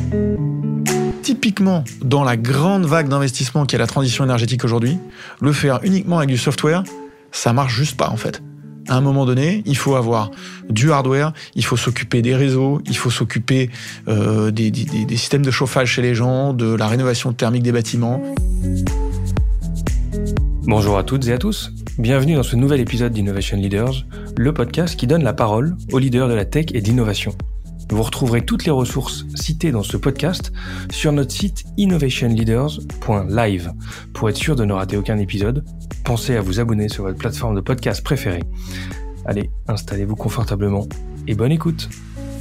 Typiquement, dans la grande vague d'investissement qui est la transition énergétique aujourd'hui, le faire uniquement avec du software, ça marche juste pas en fait. À un moment donné, il faut avoir du hardware, il faut s'occuper des réseaux, il faut s'occuper des systèmes de chauffage chez les gens, de la rénovation thermique des bâtiments. Bonjour à toutes et à tous, bienvenue dans ce nouvel épisode d'Innovation Leaders, le podcast qui donne la parole aux leaders de la tech et de l'innovation. Vous retrouverez toutes les ressources citées dans ce podcast sur notre site innovationleaders.live. Pour être sûr de ne rater aucun épisode, pensez à vous abonner sur votre plateforme de podcast préférée. Allez, installez-vous confortablement et bonne écoute.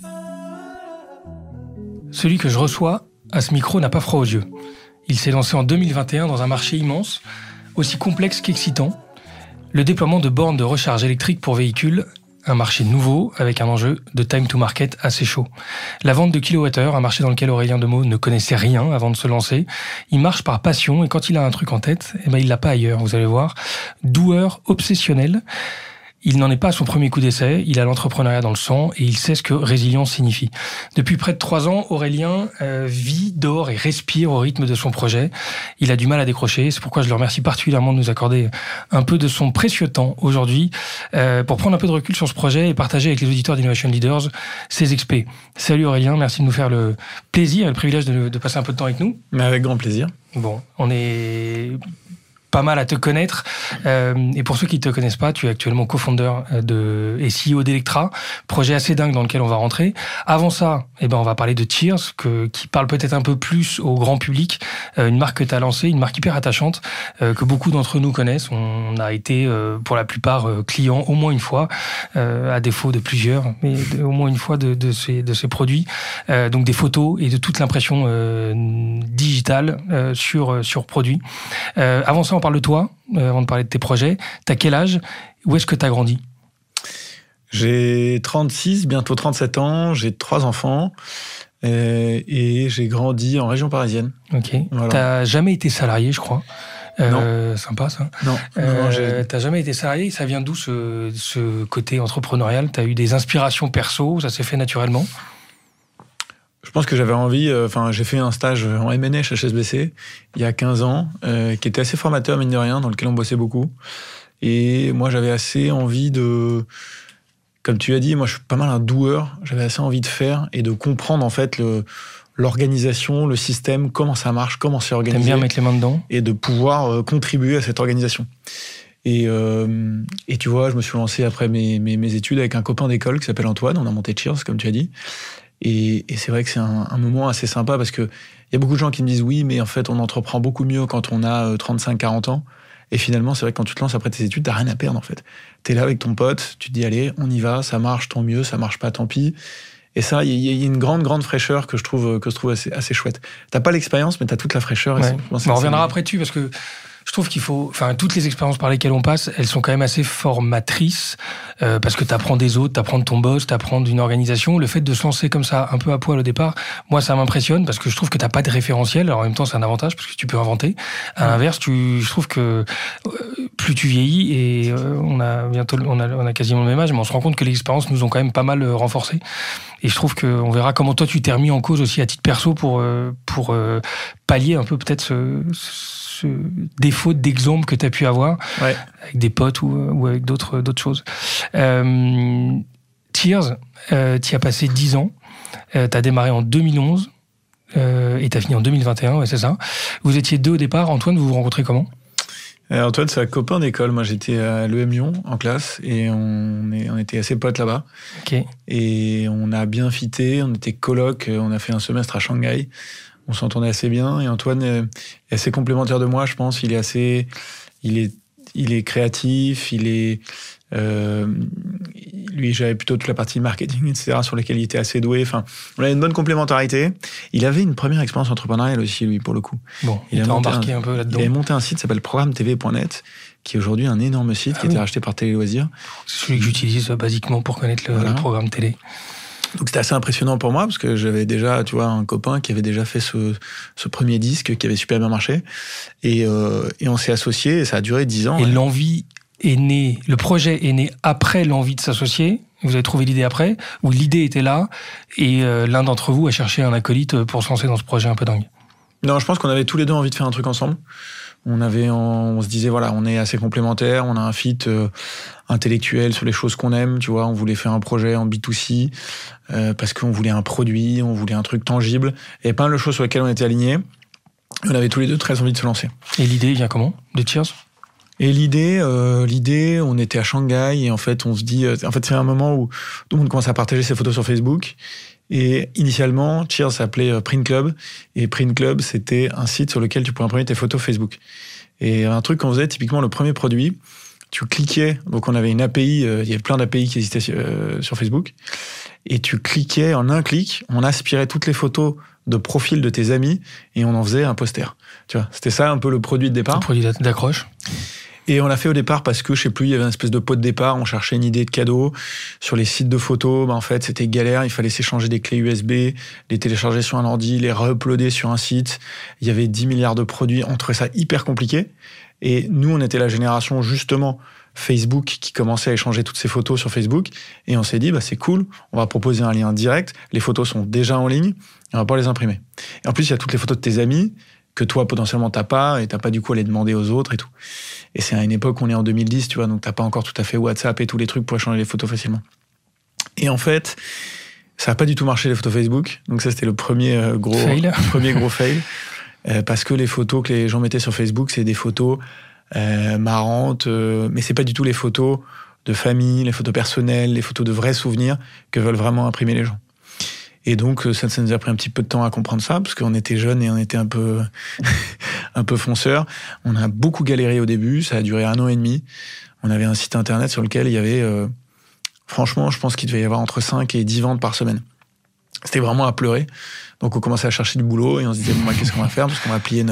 Celui que je reçois à ce micro n'a pas froid aux yeux. Il s'est lancé en 2021 dans un marché immense, aussi complexe qu'excitant, le déploiement de bornes de recharge électrique pour véhicules, un marché nouveau avec un enjeu de time to market assez chaud. La vente de kilowattheures, un marché dans lequel Aurélien Demeaux ne connaissait rien avant de se lancer. Il marche par passion et quand il a un truc en tête, il l'a pas ailleurs, vous allez voir. Doueur obsessionnel. Il n'en est pas à son premier coup d'essai, il a l'entrepreneuriat dans le sang et il sait ce que résilience signifie. Depuis près de 3 ans, Aurélien vit, dort et respire au rythme de son projet. Il a du mal à décrocher, c'est pourquoi je le remercie particulièrement de nous accorder un peu de son précieux temps aujourd'hui pour prendre un peu de recul sur ce projet et partager avec les auditeurs d'Innovation Leaders ses expés. Salut Aurélien, merci de nous faire le plaisir et le privilège de passer un peu de temps avec nous. Mais avec grand plaisir. Bon, on est pas mal à te connaître. Et pour ceux qui ne te connaissent pas, tu es actuellement co-founder et CEO d'Electra, projet assez dingue dans lequel on va rentrer. Avant ça, on va parler de Cheers, qui parle peut-être un peu plus au grand public, une marque que tu as lancée, une marque hyper attachante, que beaucoup d'entre nous connaissent. On a été, pour la plupart, clients au moins une fois, à défaut de plusieurs, mais au moins une fois de ces produits. Donc des photos et de toute l'impression digitale sur produits. Avant ça, on parle de toi, avant de parler de tes projets. T'as quel âge ? Où est-ce que t'as grandi ? J'ai 36, bientôt 37 ans, j'ai 3 enfants et j'ai grandi en région parisienne. Ok. Voilà. T'as jamais été salarié, je crois. Non. Sympa ça. Non. T'as jamais été salarié. Ça vient d'où ce côté entrepreneurial ? T'as eu des inspirations perso, ça s'est fait naturellement ? Je pense que j'avais envie, j'ai fait un stage en M&A chez HSBC il y a 15 ans, qui était assez formateur, mine de rien, dans lequel on bossait beaucoup. Et moi, j'avais assez envie de, comme tu as dit, moi je suis pas mal un doueur, j'avais assez envie de faire et de comprendre en fait l'organisation, le système, comment ça marche, comment c'est organisé. T'aimes bien mettre les mains dedans ? Et de pouvoir contribuer à cette organisation. Et tu vois, je me suis lancé après mes études avec un copain d'école qui s'appelle Antoine, on a monté Cheers, comme tu as dit. Et c'est vrai que c'est un moment assez sympa parce que il y a beaucoup de gens qui me disent oui, mais en fait, on entreprend beaucoup mieux quand on a 35-40 ans. Et finalement, c'est vrai que quand tu te lances après tes études, t'as rien à perdre, en fait. T'es là avec ton pote, tu te dis, allez, on y va, ça marche, tant mieux, ça marche pas, tant pis. Et ça, il y a une grande fraîcheur que je trouve assez chouette. T'as pas l'expérience, mais t'as toute la fraîcheur. Ouais. On reviendra après dessus parce que je trouve qu'il faut, toutes les expériences par lesquelles on passe, elles sont quand même assez formatrices, parce que t'apprends des autres, t'apprends de ton boss, t'apprends d'une organisation. Le fait de se lancer comme ça, un peu à poil au départ, moi, ça m'impressionne parce que je trouve que t'as pas de référentiel. Alors en même temps, c'est un avantage parce que tu peux inventer. À l'inverse, je trouve que plus tu vieillis et on a quasiment le même âge, mais on se rend compte que les expériences nous ont quand même pas mal renforcés. Et je trouve qu'on verra comment toi tu t'es remis en cause aussi à titre perso pour pallier un peu peut-être ce défaut d'exemple que tu as pu avoir avec des potes ou avec d'autres choses. Cheers, tu as passé 10 ans, tu as démarré en 2011 et tu as fini en 2021, c'est ça. Vous étiez 2 au départ. Antoine, vous vous rencontrez comment ? Antoine, c'est un copain d'école. Moi, j'étais à l'EM Lyon en classe et on était assez potes là-bas. Okay. Et on a bien fité, on était coloc, on a fait un semestre à Shanghai. On s'entendait assez bien et Antoine est assez complémentaire de moi, je pense. Il est créatif, lui, j'avais plutôt toute la partie marketing, etc., sur laquelle il était assez doué. Enfin, on avait une bonne complémentarité. Il avait une première expérience entrepreneuriale aussi, lui, pour le coup. Bon, il a embarqué un peu là-dedans. Il avait monté un site qui s'appelle programmetv.net, qui est aujourd'hui un énorme site qui a été racheté par Télé Loisirs. C'est celui que j'utilise basiquement pour connaître le programme télé. Donc c'était assez impressionnant pour moi parce que j'avais déjà, tu vois, un copain qui avait déjà fait ce premier disque qui avait super bien marché et on s'est associés et ça a duré 10 ans. Et l'envie est née, le projet est né après l'envie de s'associer Vous avez trouvé l'idée après, ou l'idée était là, et l'un d'entre vous a cherché un acolyte pour se lancer dans ce projet un peu dingue? Non, je pense qu'on avait tous les deux envie de faire un truc ensemble. On se disait, voilà, on est assez complémentaires, on a un fit intellectuel sur les choses qu'on aime, tu vois. On voulait faire un projet en B2C, parce qu'on voulait un produit, on voulait un truc tangible. Il y avait pas mal de choses sur lesquelles on était alignés. On avait tous les deux très envie de se lancer. Et l'idée vient comment, de Cheers? Et l'idée, on était à Shanghai et en fait, on se dit, c'est un moment où tout le monde commence à partager ses photos sur Facebook. Et initialement, Cheers s'appelait Print Club. Et Print Club, c'était un site sur lequel tu pouvais imprimer tes photos Facebook. Et un truc qu'on faisait, typiquement le premier produit, tu cliquais, donc on avait une API, il y avait plein d'API qui existaient sur Facebook, et tu cliquais, en un clic, on aspirait toutes les photos de profil de tes amis et on en faisait un poster. Tu vois, c'était ça un peu le produit de départ. Le produit d'accroche. Et on l'a fait au départ parce que, je sais plus, il y avait une espèce de pot de départ, on cherchait une idée de cadeau. Sur les sites de photos, en fait, c'était galère, il fallait s'échanger des clés USB, les télécharger sur un ordi, les re-uploader sur un site. Il y avait 10 milliards de produits, on trouvait ça hyper compliqué. Et nous, on était la génération, justement, Facebook, qui commençait à échanger toutes ces photos sur Facebook. Et on s'est dit, c'est cool, on va proposer un lien direct, les photos sont déjà en ligne, et on va pas les imprimer. Et en plus, il y a toutes les photos de tes amis, que toi, potentiellement, t'as pas, et t'as pas du coup à les demander aux autres et tout. Et c'est à une époque, on est en 2010, tu vois, donc t'as pas encore tout à fait WhatsApp et tous les trucs pour échanger les photos facilement. Et en fait, ça a pas du tout marché, les photos Facebook. Donc ça, c'était le premier gros fail. Parce que les photos que les gens mettaient sur Facebook, c'est des photos marrantes, mais c'est pas du tout les photos de famille, les photos personnelles, les photos de vrais souvenirs que veulent vraiment imprimer les gens. Et donc, ça nous a pris un petit peu de temps à comprendre ça, parce qu'on était jeunes et on était un peu fonceurs. On a beaucoup galéré au début, ça a duré 1 an et demi. On avait un site internet sur lequel il y avait, franchement, je pense qu'il devait y avoir entre 5 et 10 ventes par semaine. C'était vraiment à pleurer. Donc, on commençait à chercher du boulot et on se disait, qu'est-ce qu'on va faire? Parce qu'on va plier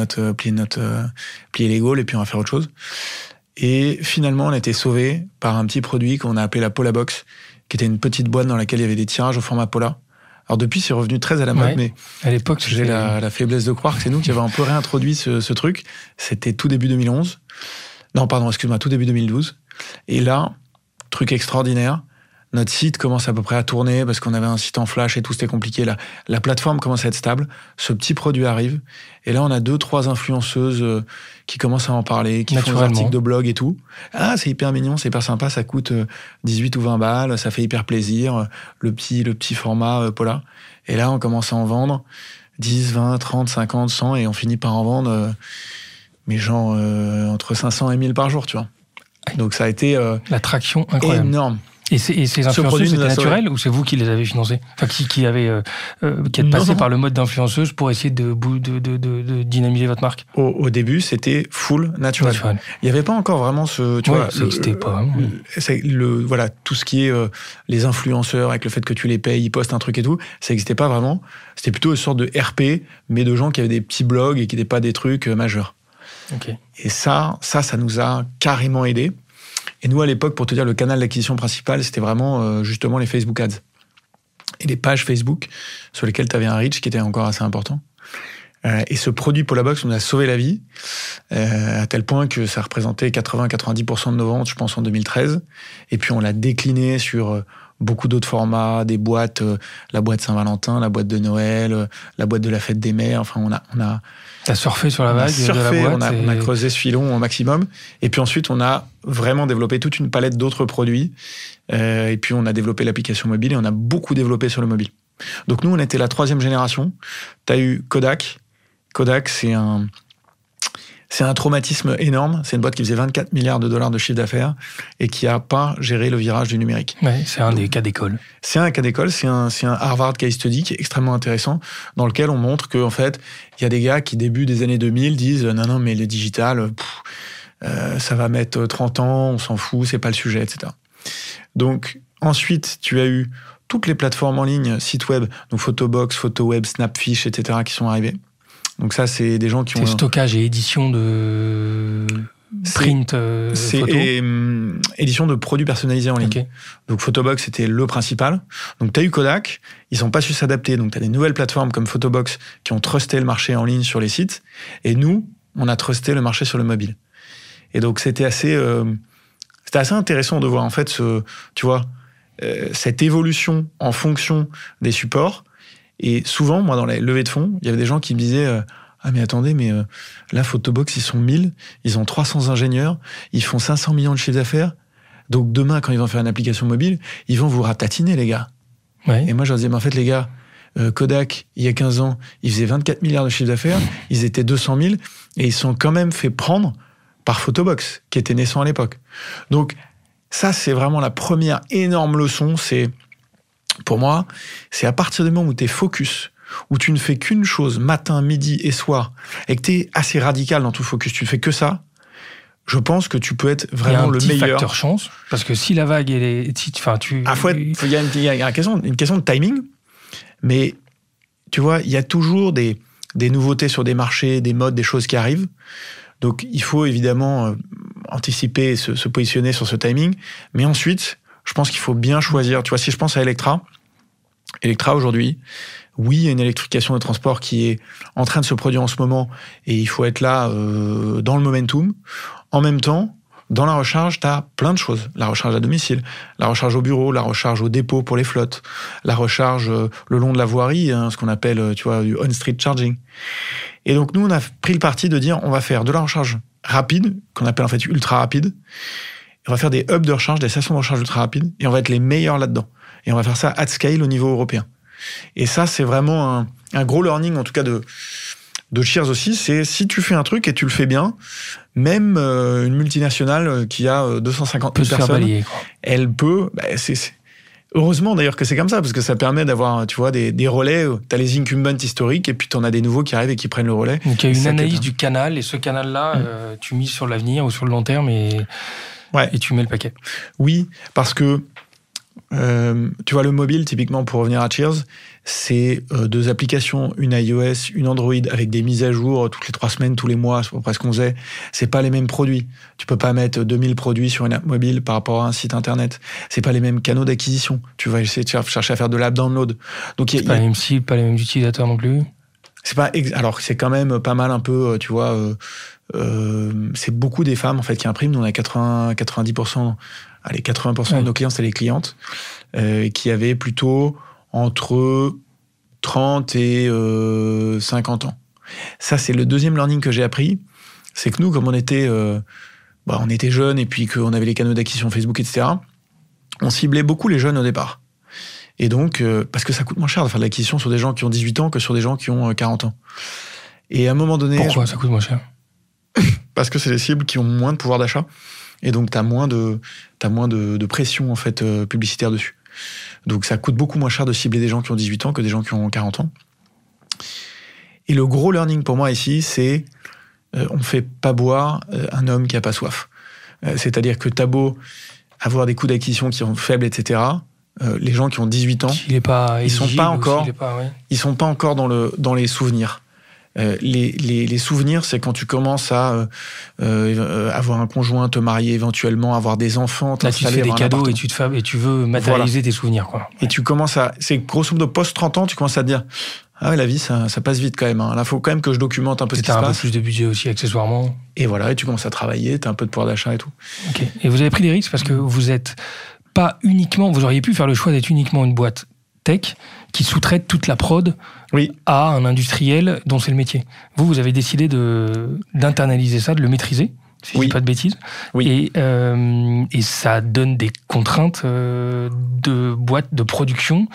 les gaules et puis on va faire autre chose. Et finalement, on a été sauvés par un petit produit qu'on a appelé la Pola Box, qui était une petite boîte dans laquelle il y avait des tirages au format Pola. Alors depuis, c'est revenu très à la mode, mais à l'époque, j'ai la faiblesse de croire que c'est nous qui avons un peu réintroduit ce truc. C'était tout début 2011. Non, pardon, excuse-moi, tout début 2012. Et là, truc extraordinaire, notre site commence à peu près à tourner parce qu'on avait un site en flash et tout, c'était compliqué. La plateforme commence à être stable. Ce petit produit arrive. Et là, on a 2-3 influenceuses qui commencent à en parler, qui font des articles de blog et tout. Ah, c'est hyper mignon, c'est hyper sympa, ça coûte 18 ou 20 balles, ça fait hyper plaisir. Le petit format Pola. Et là, on commence à en vendre 10, 20, 30, 50, 100 et on finit par en vendre, mais genre entre 500 et 1000 par jour, tu vois. Donc ça a été la traction incroyable. Énorme. Et ces influenceuses, c'était naturel ou c'est vous qui les avez financées? Enfin, qui êtes passé par le mode d'influenceuse pour essayer de dynamiser votre marque? Au début, c'était full naturel. Il n'y avait pas encore vraiment ce... Tu vois, ça n'existait pas vraiment. Voilà, tout ce qui est les influenceurs, avec le fait que tu les payes, ils postent un truc et tout, ça n'existait pas vraiment. C'était plutôt une sorte de RP, mais de gens qui avaient des petits blogs et qui n'étaient pas des trucs majeurs. Okay. Et ça nous a carrément aidés. Et nous, à l'époque, pour te dire, le canal d'acquisition principal, c'était vraiment justement les Facebook Ads. Et les pages Facebook sur lesquelles tu avais un reach qui était encore assez important. Et ce produit Pola Box nous a sauvé la vie, à tel point que ça représentait 80-90% de nos ventes, je pense, en 2013. Et puis on l'a décliné sur beaucoup d'autres formats, des boîtes, la boîte Saint-Valentin, la boîte de Noël, la boîte de la fête des mères. Enfin, on a T'as surfé sur la vague de la boîte. On a creusé ce filon au maximum. Et puis ensuite, on a vraiment développé toute une palette d'autres produits. Et puis, on a développé l'application mobile et on a beaucoup développé sur le mobile. Donc, nous, on était la 3e génération. T'as eu Kodak. Kodak, c'est un traumatisme énorme. C'est une boîte qui faisait 24 milliards de dollars de chiffre d'affaires et qui n'a pas géré le virage du numérique. Ouais, c'est un des cas d'école. C'est un cas d'école, c'est un Harvard case study qui est extrêmement intéressant, dans lequel on montre qu'en fait, il y a des gars qui, début des années 2000, disent « Non, mais le digital, ça va mettre 30 ans, on s'en fout, c'est pas le sujet, etc. » Donc, ensuite, tu as eu toutes les plateformes en ligne, sites web, donc Photobox, PhotoWeb, Snapfish, etc., qui sont arrivés. Donc ça, c'est des gens qui ont... C'est stockage et édition de print photo. Édition de produits personnalisés en ligne. Okay. Donc Photobox, c'était le principal. Donc tu as eu Kodak, ils n'ont pas su s'adapter. Donc tu as des nouvelles plateformes comme Photobox qui ont trusté le marché en ligne sur les sites. Et nous, on a trusté le marché sur le mobile. Et donc c'était assez intéressant de voir, en fait, tu vois, cette évolution en fonction des supports. Et souvent, moi, dans les levées de fonds, il y avait des gens qui me disaient ah mais attendez, mais là, Photobox, ils sont 1000, ils ont 300 ingénieurs, ils font 500 millions de chiffre d'affaires. Donc demain, quand ils vont faire une application mobile, ils vont vous ratatiner, les gars. Ouais. Et moi, je leur disais, mais en fait, les gars, Kodak, il y a 15 ans, ils faisaient 24 milliards de chiffre d'affaires, ils étaient 200 000, et ils se sont quand même fait prendre par Photobox, qui était naissant à l'époque. Donc, ça, c'est vraiment la première énorme leçon. C'est, pour moi, c'est à partir du moment où tu es focus, où tu ne fais qu'une chose matin, midi et soir, et que tu es assez radical dans ton focus, tu ne fais que ça, je pense que tu peux être vraiment le meilleur. Il y a un petit facteur chance, parce que si la vague, elle est... Enfin, il y a une question de timing, mais tu vois, il y a toujours des nouveautés sur des marchés, des modes, des choses qui arrivent. Donc, il faut évidemment anticiper et se positionner sur ce timing. Mais ensuite, je pense qu'il faut bien choisir. Tu vois, si je pense à Electra aujourd'hui, oui, il y a une électrification des transports qui est en train de se produire en ce moment et il faut être là dans le momentum. En même temps, dans la recharge, tu as plein de choses. La recharge à domicile, la recharge au bureau, la recharge au dépôt pour les flottes, la recharge le long de la voirie, ce qu'on appelle, tu vois, du on-street charging. Et donc, nous, on a pris le parti de dire, on va faire de la recharge rapide, qu'on appelle en fait ultra rapide. On va faire des hubs de recharge, des stations de recharge ultra rapides, et on va être les meilleurs là-dedans. Et on va faire ça at scale au niveau européen. Et ça, c'est vraiment un gros learning, en tout cas de Cheers aussi, c'est si tu fais un truc et tu le fais bien, même une multinationale qui a 250 000 personnes, balayer, elle peut... Heureusement d'ailleurs que c'est comme ça, parce que ça permet d'avoir, tu vois, des relais. Tu as les incumbents historiques et puis tu en as des nouveaux qui arrivent et qui prennent le relais. Donc il y a une analyse du canal, et ce canal-là, tu mises sur l'avenir ou sur le long terme et tu mets le paquet. Oui, parce que tu vois, le mobile, typiquement, pour revenir à Cheers, c'est 2 applications, une iOS, une Android, avec des mises à jour toutes les 3 semaines, tous les mois, c'est à peu près ce qu'on faisait. C'est pas les mêmes produits. Tu peux pas mettre 2000 produits sur une app mobile par rapport à un site internet. C'est pas les mêmes canaux d'acquisition. Tu vas essayer de chercher à faire de l'app download. Donc, c'est pas les mêmes cibles, pas les mêmes utilisateurs non plus. C'est pas alors c'est quand même pas mal un peu, tu vois. C'est beaucoup des femmes en fait qui impriment. Nous, on a 90%. Allez, 80% de nos clients, c'est les clientes qui avaient plutôt entre 30 et 50 ans. Ça, c'est le deuxième learning que j'ai appris. C'est que nous, comme on était jeunes et puis qu'on avait les canaux d'acquisition Facebook, etc., on ciblait beaucoup les jeunes au départ. Et donc, parce que ça coûte moins cher de faire de l'acquisition sur des gens qui ont 18 ans que sur des gens qui ont 40 ans. Et à un moment donné... Pourquoi ça coûte moins cher ? Parce que c'est des cibles qui ont moins de pouvoir d'achat. Et donc, t'as moins de pression, en fait, publicitaire dessus. Donc, ça coûte beaucoup moins cher de cibler des gens qui ont 18 ans que des gens qui ont 40 ans. Et le gros learning pour moi ici, c'est on ne fait pas boire un homme qui n'a pas soif. C'est-à-dire que t'as beau avoir des coûts d'acquisition qui sont faibles, etc., les gens qui ont 18 ans, ils sont pas encore dans les souvenirs. Les souvenirs, c'est quand tu commences à avoir un conjoint, te marier éventuellement, avoir des enfants, là, tu te fais des cadeaux et tu veux matérialiser tes souvenirs, quoi. Et tu commences c'est grosso modo post 30 ans, tu commences à te dire ah ouais, la vie ça passe vite quand même. Là, faut quand même que je documente un peu ce qui se passe. T'as un peu plus de budget aussi accessoirement. Et voilà, et tu commences à travailler, t'as un peu de pouvoir d'achat et tout. Ok. Et vous avez pris des risques parce que vous êtes pas uniquement, vous auriez pu faire le choix d'être uniquement une boîte tech qui sous-traite toute la prod à un industriel dont c'est le métier. Vous avez décidé d'internaliser ça, de le maîtriser, si je dis pas de bêtises. Oui. Et ça donne des contraintes de boîtes de production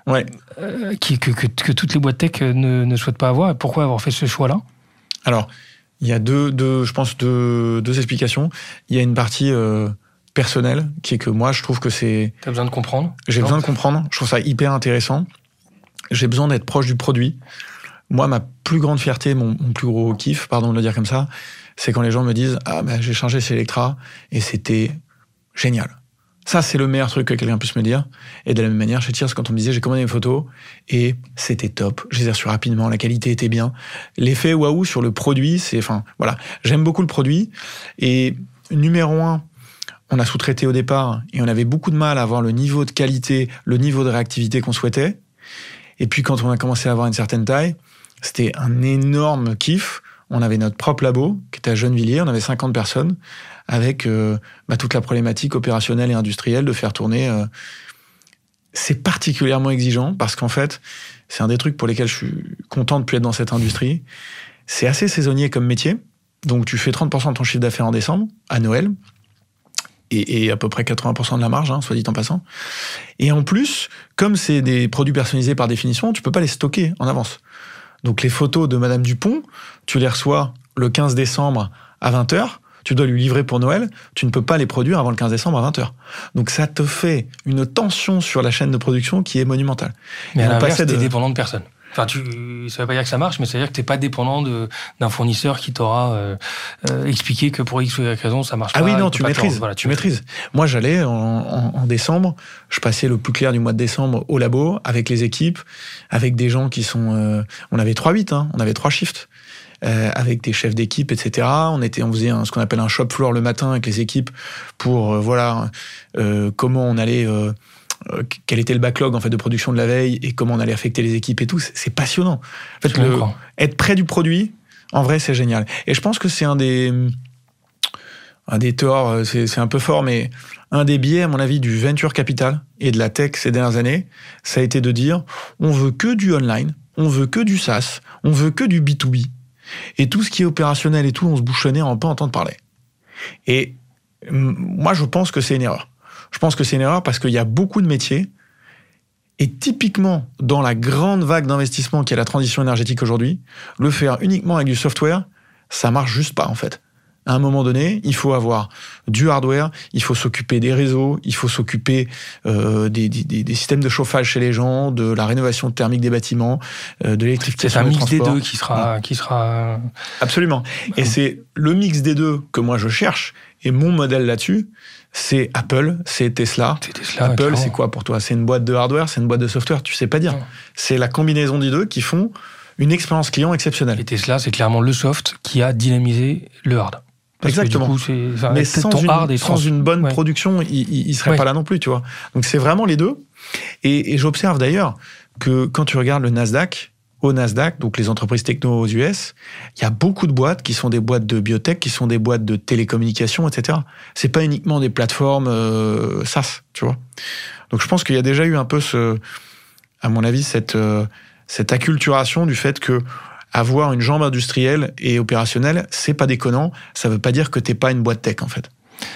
que toutes les boîtes tech ne souhaitent pas avoir. Et pourquoi avoir fait ce choix-là ? Alors, il y a deux explications. Il y a une partie personnelle qui est que moi, je trouve que c'est... T'as besoin de comprendre ? J'ai besoin de comprendre. Je trouve ça hyper intéressant. J'ai besoin d'être proche du produit. Moi, ma plus grande fierté, mon plus gros kiff, pardon de le dire comme ça, c'est quand les gens me disent « Ah, ben, j'ai changé chez Electra et c'était génial. » Ça, c'est le meilleur truc que quelqu'un puisse me dire. Et de la même manière, chez Cheers, quand on me disait « J'ai commandé mes photos et c'était top. Je les ai reçues rapidement, la qualité était bien. » L'effet waouh sur le produit, c'est... Enfin, voilà. J'aime beaucoup le produit. Et numéro 1, on a sous-traité au départ et on avait beaucoup de mal à avoir le niveau de qualité, le niveau de réactivité qu'on souhaitait. Et puis, quand on a commencé à avoir une certaine taille, c'était un énorme kiff. On avait notre propre labo, qui était à Gennevilliers. On avait 50 personnes, avec toute la problématique opérationnelle et industrielle de faire tourner c'est particulièrement exigeant parce qu'en fait, c'est un des trucs pour lesquels je suis content de plus être dans cette industrie. C'est assez saisonnier comme métier. Donc, tu fais 30% de ton chiffre d'affaires en décembre, à Noël, et à peu près 80% de la marge, soit dit en passant. Et en plus, comme c'est des produits personnalisés par définition, tu peux pas les stocker en avance. Donc, les photos de Madame Dupont, tu les reçois le 15 décembre à 20h, tu dois lui livrer pour Noël, tu ne peux pas les produire avant le 15 décembre à 20h. Donc, ça te fait une tension sur la chaîne de production qui est monumentale. Mais à l'inverse, t'es dépendant de personne. Enfin, ça veut pas dire que ça marche, mais ça veut dire que t'es pas dépendant d'un fournisseur qui t'aura expliqué que pour X ou Y raison, ça marche pas. Ah oui, non, tu maîtrises. Voilà, tu maîtrises. Moi, j'allais en décembre, je passais le plus clair du mois de décembre au labo, avec les équipes, avec des gens qui sont... on avait 3-8, on avait 3 shifts. Avec des chefs d'équipe, etc. On faisait ce qu'on appelle un shop floor le matin avec les équipes pour comment on allait... quel était le backlog en fait de production de la veille et comment on allait affecter les équipes et tout, c'est passionnant. En fait, être près du produit, en vrai, c'est génial. Et je pense que c'est un des torts, c'est un peu fort, mais un des biais, à mon avis, du venture capital et de la tech ces dernières années, ça a été de dire, on veut que du online, on veut que du SaaS, on veut que du B2B. Et tout ce qui est opérationnel et tout, on se bouche le nez, on peut entendre parler. Et moi, je pense que c'est une erreur. Je pense que c'est une erreur parce qu'il y a beaucoup de métiers et typiquement dans la grande vague d'investissement qui est la transition énergétique aujourd'hui, le faire uniquement avec du software, ça marche juste pas en fait. À un moment donné, il faut avoir du hardware, il faut s'occuper des réseaux, il faut s'occuper des systèmes de chauffage chez les gens, de la rénovation thermique des bâtiments, de l'électrification des transports. C'est un mix des deux qui sera... Absolument. Et c'est le mix des deux que moi je cherche et mon modèle là-dessus, c'est Apple, c'est Tesla. Apple, clairement. C'est quoi pour toi? C'est une boîte de hardware, c'est une boîte de software? Tu sais pas dire. Non. C'est la combinaison des deux qui font une expérience client exceptionnelle. Et Tesla, c'est clairement le soft qui a dynamisé le hard. Parce exactement. Que du coup, mais sans une bonne production, il serait pas là non plus, tu vois. Donc c'est vraiment les deux. Et j'observe d'ailleurs que quand tu regardes le Nasdaq, au Nasdaq, donc les entreprises techno aux US, il y a beaucoup de boîtes qui sont des boîtes de biotech, qui sont des boîtes de télécommunications, etc. C'est pas uniquement des plateformes SaaS, tu vois. Donc je pense qu'il y a déjà eu un peu à mon avis, cette acculturation du fait que avoir une jambe industrielle et opérationnelle, c'est pas déconnant. Ça veut pas dire que t'es pas une boîte tech, en fait.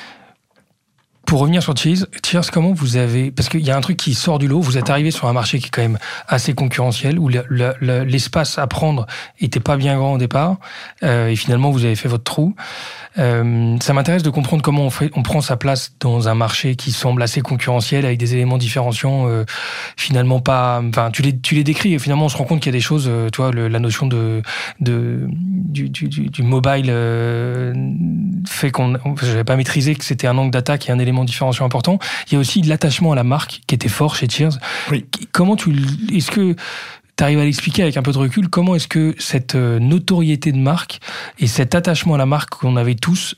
Pour revenir sur Cheers, comment vous avez... Parce qu'il y a un truc qui sort du lot, vous êtes arrivé sur un marché qui est quand même assez concurrentiel, où l'espace à prendre était pas bien grand au départ, et finalement vous avez fait votre trou. Ça m'intéresse de comprendre comment on prend sa place dans un marché qui semble assez concurrentiel, avec des éléments différenciants, finalement pas... Enfin, tu les décris, et finalement on se rend compte qu'il y a des choses, tu vois, la notion du mobile fait j'avais pas maîtrisé que c'était un angle d'attaque et un élément différenciant important. Il y a aussi l'attachement à la marque qui était fort chez Cheers. Oui. Est-ce que tu arrives à l'expliquer avec un peu de recul, comment est-ce que cette notoriété de marque et cet attachement à la marque qu'on avait tous,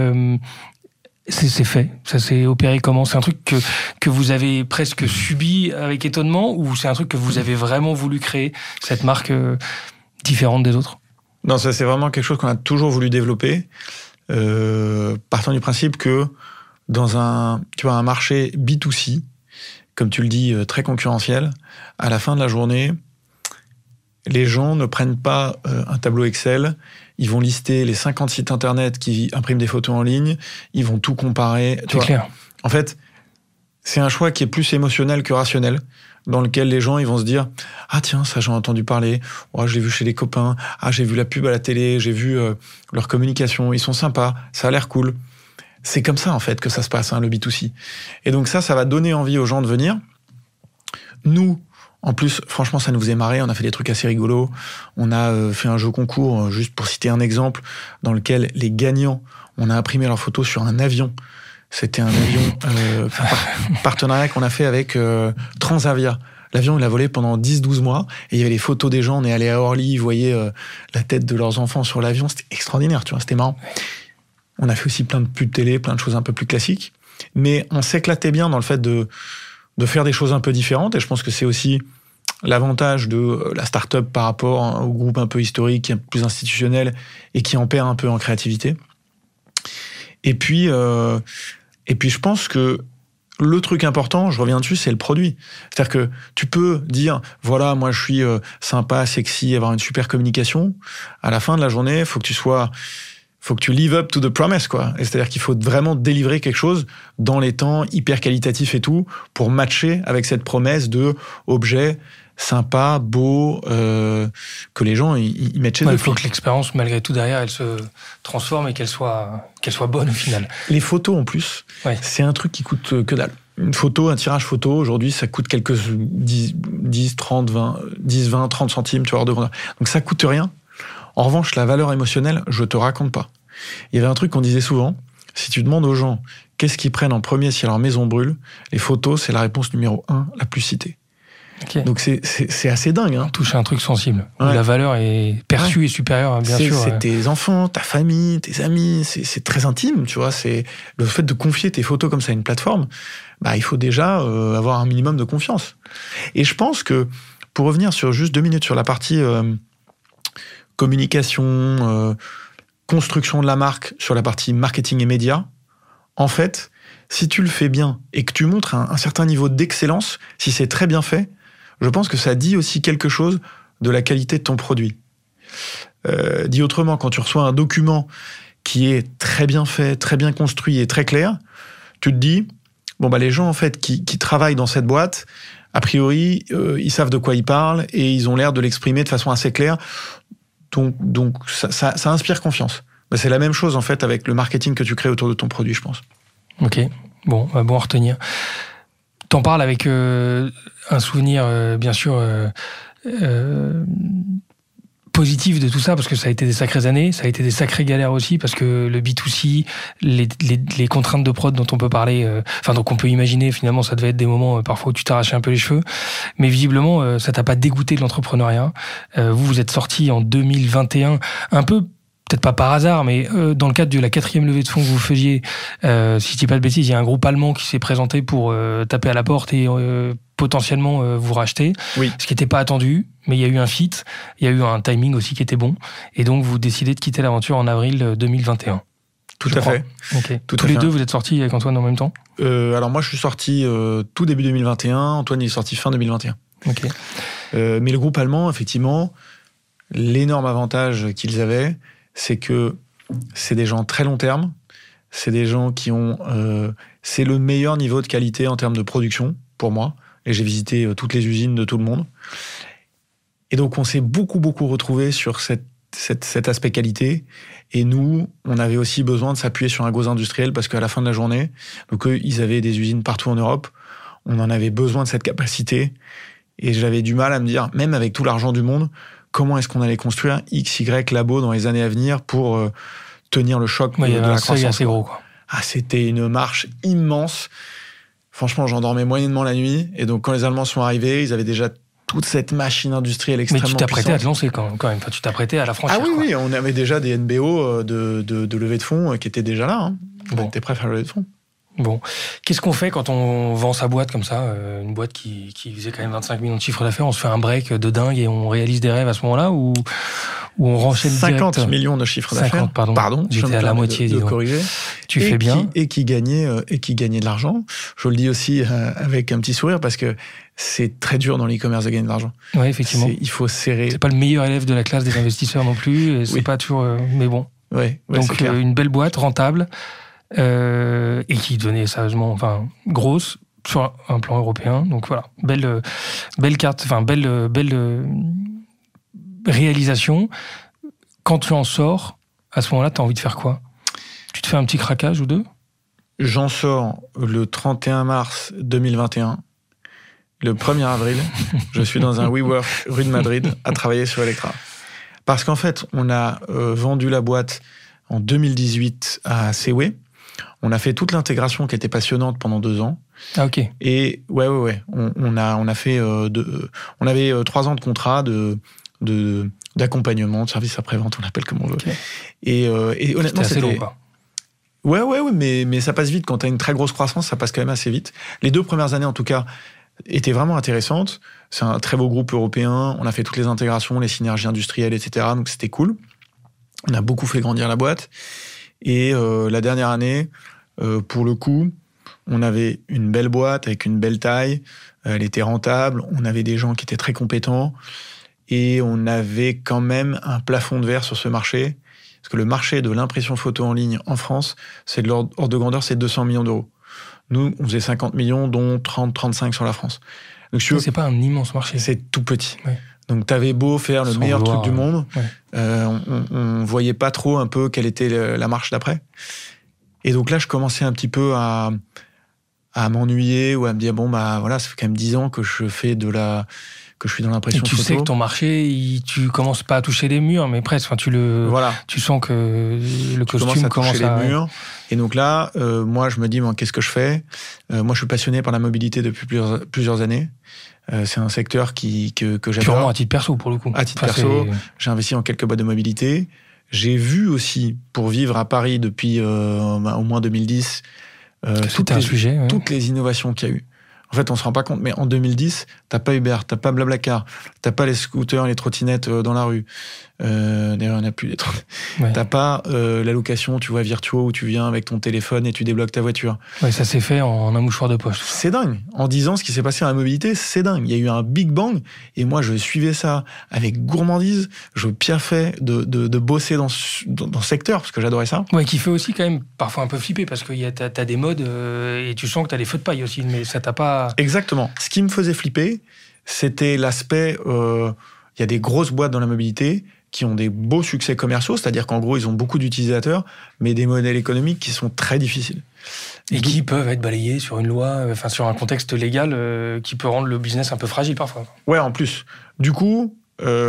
c'est fait? Ça s'est opéré comment? C'est un truc que vous avez presque subi avec étonnement, ou c'est un truc que vous avez vraiment voulu créer, cette marque différente des autres? Non, ça c'est vraiment quelque chose qu'on a toujours voulu développer, partant du principe que dans un marché B2C, comme tu le dis, très concurrentiel, à la fin de la journée, les gens ne prennent pas un tableau Excel, ils vont lister les 50 sites internet qui impriment des photos en ligne, ils vont tout comparer. C'est clair. En fait, c'est un choix qui est plus émotionnel que rationnel, dans lequel les gens ils vont se dire « Ah tiens, ça j'en ai entendu parler, oh, je l'ai vu chez les copains, ah j'ai vu la pub à la télé, j'ai vu leur communication, ils sont sympas, ça a l'air cool ». C'est comme ça en fait que ça se passe, le B2C. Et donc ça va donner envie aux gens de venir. Nous, en plus, franchement, ça nous faisait marrer. On a fait des trucs assez rigolos. On a fait un jeu concours, juste pour citer un exemple, dans lequel les gagnants, on a imprimé leurs photos sur un avion. C'était un avion partenariat qu'on a fait avec Transavia. L'avion, il a volé pendant 10-12 mois. Et il y avait les photos des gens. On est allé à Orly, ils voyaient la tête de leurs enfants sur l'avion. C'était extraordinaire, tu vois, c'était marrant. On a fait aussi plein de pubs télé, plein de choses un peu plus classiques. Mais on s'éclatait bien dans le fait de faire des choses un peu différentes. Et je pense que c'est aussi l'avantage de la start-up par rapport au groupe un peu historique, un peu plus institutionnel, et qui en perd un peu en créativité. Et puis je pense que le truc important, je reviens dessus, c'est le produit. C'est-à-dire que tu peux dire, voilà, moi je suis sympa, sexy, avoir une super communication. À la fin de la journée, faut que tu live up to the promise, quoi. Et c'est-à-dire qu'il faut vraiment délivrer quelque chose dans les temps, hyper qualitatif et tout, pour matcher avec cette promesse de objet sympa, beau, que les gens ils mettent chez eux. Il faut que l'expérience, malgré tout, derrière, elle se transforme et qu'elle soit bonne au final. Les photos, en plus, c'est un truc qui coûte que dalle. Une photo, un tirage photo, aujourd'hui, ça coûte quelques 10, 30, 20, 30 centimes, tu vois, de grandeur. Donc ça coûte rien. En revanche, la valeur émotionnelle, je te raconte pas. Il y avait un truc qu'on disait souvent, si tu demandes aux gens qu'est-ce qu'ils prennent en premier si leur maison brûle, les photos, c'est la réponse numéro 1, la plus citée. Okay. Donc c'est assez dingue. Hein. On touche à un truc sensible, où la valeur est perçue et supérieure, bien sûr. C'est tes enfants, ta famille, tes amis, c'est très intime, tu vois. C'est le fait de confier tes photos comme ça à une plateforme, il faut déjà avoir un minimum de confiance. Et je pense que, pour revenir sur juste 2 minutes sur la partie communication, construction de la marque, sur la partie marketing et médias, en fait, si tu le fais bien et que tu montres un certain niveau d'excellence, si c'est très bien fait, je pense que ça dit aussi quelque chose de la qualité de ton produit. Dit autrement, quand tu reçois un document qui est très bien fait, très bien construit et très clair, tu te dis, les gens en fait qui travaillent dans cette boîte, a priori, ils savent de quoi ils parlent et ils ont l'air de l'exprimer de façon assez claire. Donc ça inspire confiance. C'est la même chose en fait avec le marketing que tu crées autour de ton produit, je pense. Ok, bon à retenir. T'en parles avec un souvenir, bien sûr, positif de tout ça, parce que ça a été des sacrées années, ça a été des sacrées galères aussi, parce que le B2C, les contraintes de prod dont on peut parler, donc on peut imaginer, finalement, ça devait être des moments parfois où tu t'arrachais un peu les cheveux, mais visiblement, ça t'a pas dégoûté de l'entrepreneuriat. Vous êtes sorti en 2021, un peu, peut-être pas par hasard, mais dans le cadre de la 4e levée de fonds que vous faisiez, si je dis pas de bêtises, il y a un groupe allemand qui s'est présenté pour taper à la porte et potentiellement vous racheter. Oui. Ce qui n'était pas attendu, mais il y a eu un fit, il y a eu un timing aussi qui était bon, et donc vous décidez de quitter l'aventure en avril 2021. Tout à fait. Okay. Tous les deux, vous êtes sortis avec Antoine en même temps ? Alors moi, je suis sorti tout début 2021, Antoine il est sorti fin 2021. Okay. Mais le groupe allemand, effectivement, l'énorme avantage qu'ils avaient, c'est que c'est des gens très long terme, c'est des gens qui ont... c'est le meilleur niveau de qualité en termes de production, pour moi, et j'ai visité toutes les usines de tout le monde. Et donc on s'est beaucoup retrouvé sur cet aspect qualité, et nous, on avait aussi besoin de s'appuyer sur un gros industriel, parce qu'à la fin de la journée, donc eux, ils avaient des usines partout en Europe, on en avait besoin de cette capacité, et j'avais du mal à me dire, même avec tout l'argent du monde, comment est-ce qu'on allait construire XY labo dans les années à venir pour tenir le choc de la croissance. Assez gros, quoi. C'était une marche immense. Franchement, j'en dormais moyennement la nuit. Et donc, quand les Allemands sont arrivés, ils avaient déjà toute cette machine industrielle extrêmement puissante. Mais tu t'apprêtais à te lancer quand même. Enfin, tu t'apprêtais à la franchir. Ah oui, on avait déjà des NBO de levée de fonds qui étaient déjà là. On était prêts à faire la levée de fonds. Bon, qu'est-ce qu'on fait quand on vend sa boîte comme ça, une boîte qui faisait quand même 25 millions de chiffre d'affaires, on se fait un break de dingue et on réalise des rêves à ce moment-là, ou on renchaîne 50 direct. Millions de chiffre d'affaires. Pardon, j'étais à la moitié, de corriger. Tu fais bien. Et qui gagnait de l'argent. Je le dis aussi avec un petit sourire, parce que c'est très dur dans l'e-commerce de gagner de l'argent. Oui, effectivement. Il faut serrer. C'est pas le meilleur élève de la classe des investisseurs non plus, c'est pas toujours... mais bon. Ouais, donc une belle boîte, rentable, et qui donnait sérieusement, grosse, sur un plan européen. Donc voilà, belle carte, belle réalisation. Quand tu en sors, à ce moment-là, tu as envie de faire quoi ? Tu te fais un petit craquage ou deux ? J'en sors le 31 mars 2021. Le 1er avril, je suis dans un WeWork rue de Madrid à travailler sur Electra. Parce qu'en fait, on a vendu la boîte en 2018 à Seaway. On a fait toute l'intégration qui était passionnante pendant 2 ans. Ah, ok. Et ouais. On a fait on avait 3 ans de contrat d'accompagnement, de service après-vente, on l'appelle comme on veut. Okay. Et honnêtement, c'était assez long, quoi. Ouais, mais ça passe vite. Quand tu as une très grosse croissance, ça passe quand même assez vite. Les 2 premières années, en tout cas, étaient vraiment intéressantes. C'est un très beau groupe européen. On a fait toutes les intégrations, les synergies industrielles, etc. Donc, c'était cool. On a beaucoup fait grandir la boîte. Et la dernière année, pour le coup, On avait une belle boîte avec une belle taille, elle était rentable, on avait des gens qui étaient très compétents et on avait quand même un plafond de verre sur ce marché. Parce que le marché de l'impression photo en ligne en France, c'est de l'ordre de grandeur, c'est 200 millions d'euros. Nous, on faisait 50 millions, dont 30-35 sur la France. Donc, c'est pas un immense marché. C'est tout petit. Ouais. Donc, t'avais beau faire le meilleur truc du monde, on voyait pas trop un peu quelle était la marche d'après. Et donc là, je commençais un petit peu à m'ennuyer ou à me dire, bon, bah voilà, ça fait quand même 10 ans que je suis dans l'impression photo. Et tu sais que ton marché, tu commences pas à toucher les murs, mais presque. Enfin, tu sens que le costume commence à toucher les murs. Et donc là, moi, je me dis, qu'est-ce que je fais ? Moi, je suis passionné par la mobilité depuis plusieurs années. C'est un secteur que j'adore. Purement à titre perso, pour le coup. À titre perso, j'ai investi dans quelques boîtes de mobilité. J'ai vu aussi, pour vivre à Paris depuis au moins 2010, toutes les innovations qu'il y a eu. En fait, on se rend pas compte, mais en 2010, t'as pas Uber, t'as pas Blablacar, t'as pas les scooters, les trottinettes dans la rue. D'ailleurs, il n'y en a plus. T'as pas la location, tu vois, Virtuo, où tu viens avec ton téléphone et tu débloques ta voiture. Ouais, ça s'est fait en un mouchoir de poche. C'est dingue. En 10 ans, ce qui s'est passé à la mobilité, c'est dingue. Il y a eu un Big Bang, et moi, je suivais ça avec gourmandise. Je piaffais de bosser dans ce secteur, parce que j'adorais ça. Ouais, qui fait aussi quand même parfois un peu flipper, parce que t'as des modes, et tu sens que t'as des feux de paille aussi, mais ça t'a pas... Exactement. Ce qui me faisait flipper, c'était l'aspect... Il y a des grosses boîtes dans la mobilité qui ont des beaux succès commerciaux, c'est-à-dire qu'en gros, ils ont beaucoup d'utilisateurs, mais des modèles économiques qui sont très difficiles. Et qui peuvent être balayés sur une loi, sur un contexte légal qui peut rendre le business un peu fragile parfois. Ouais, en plus. Du coup,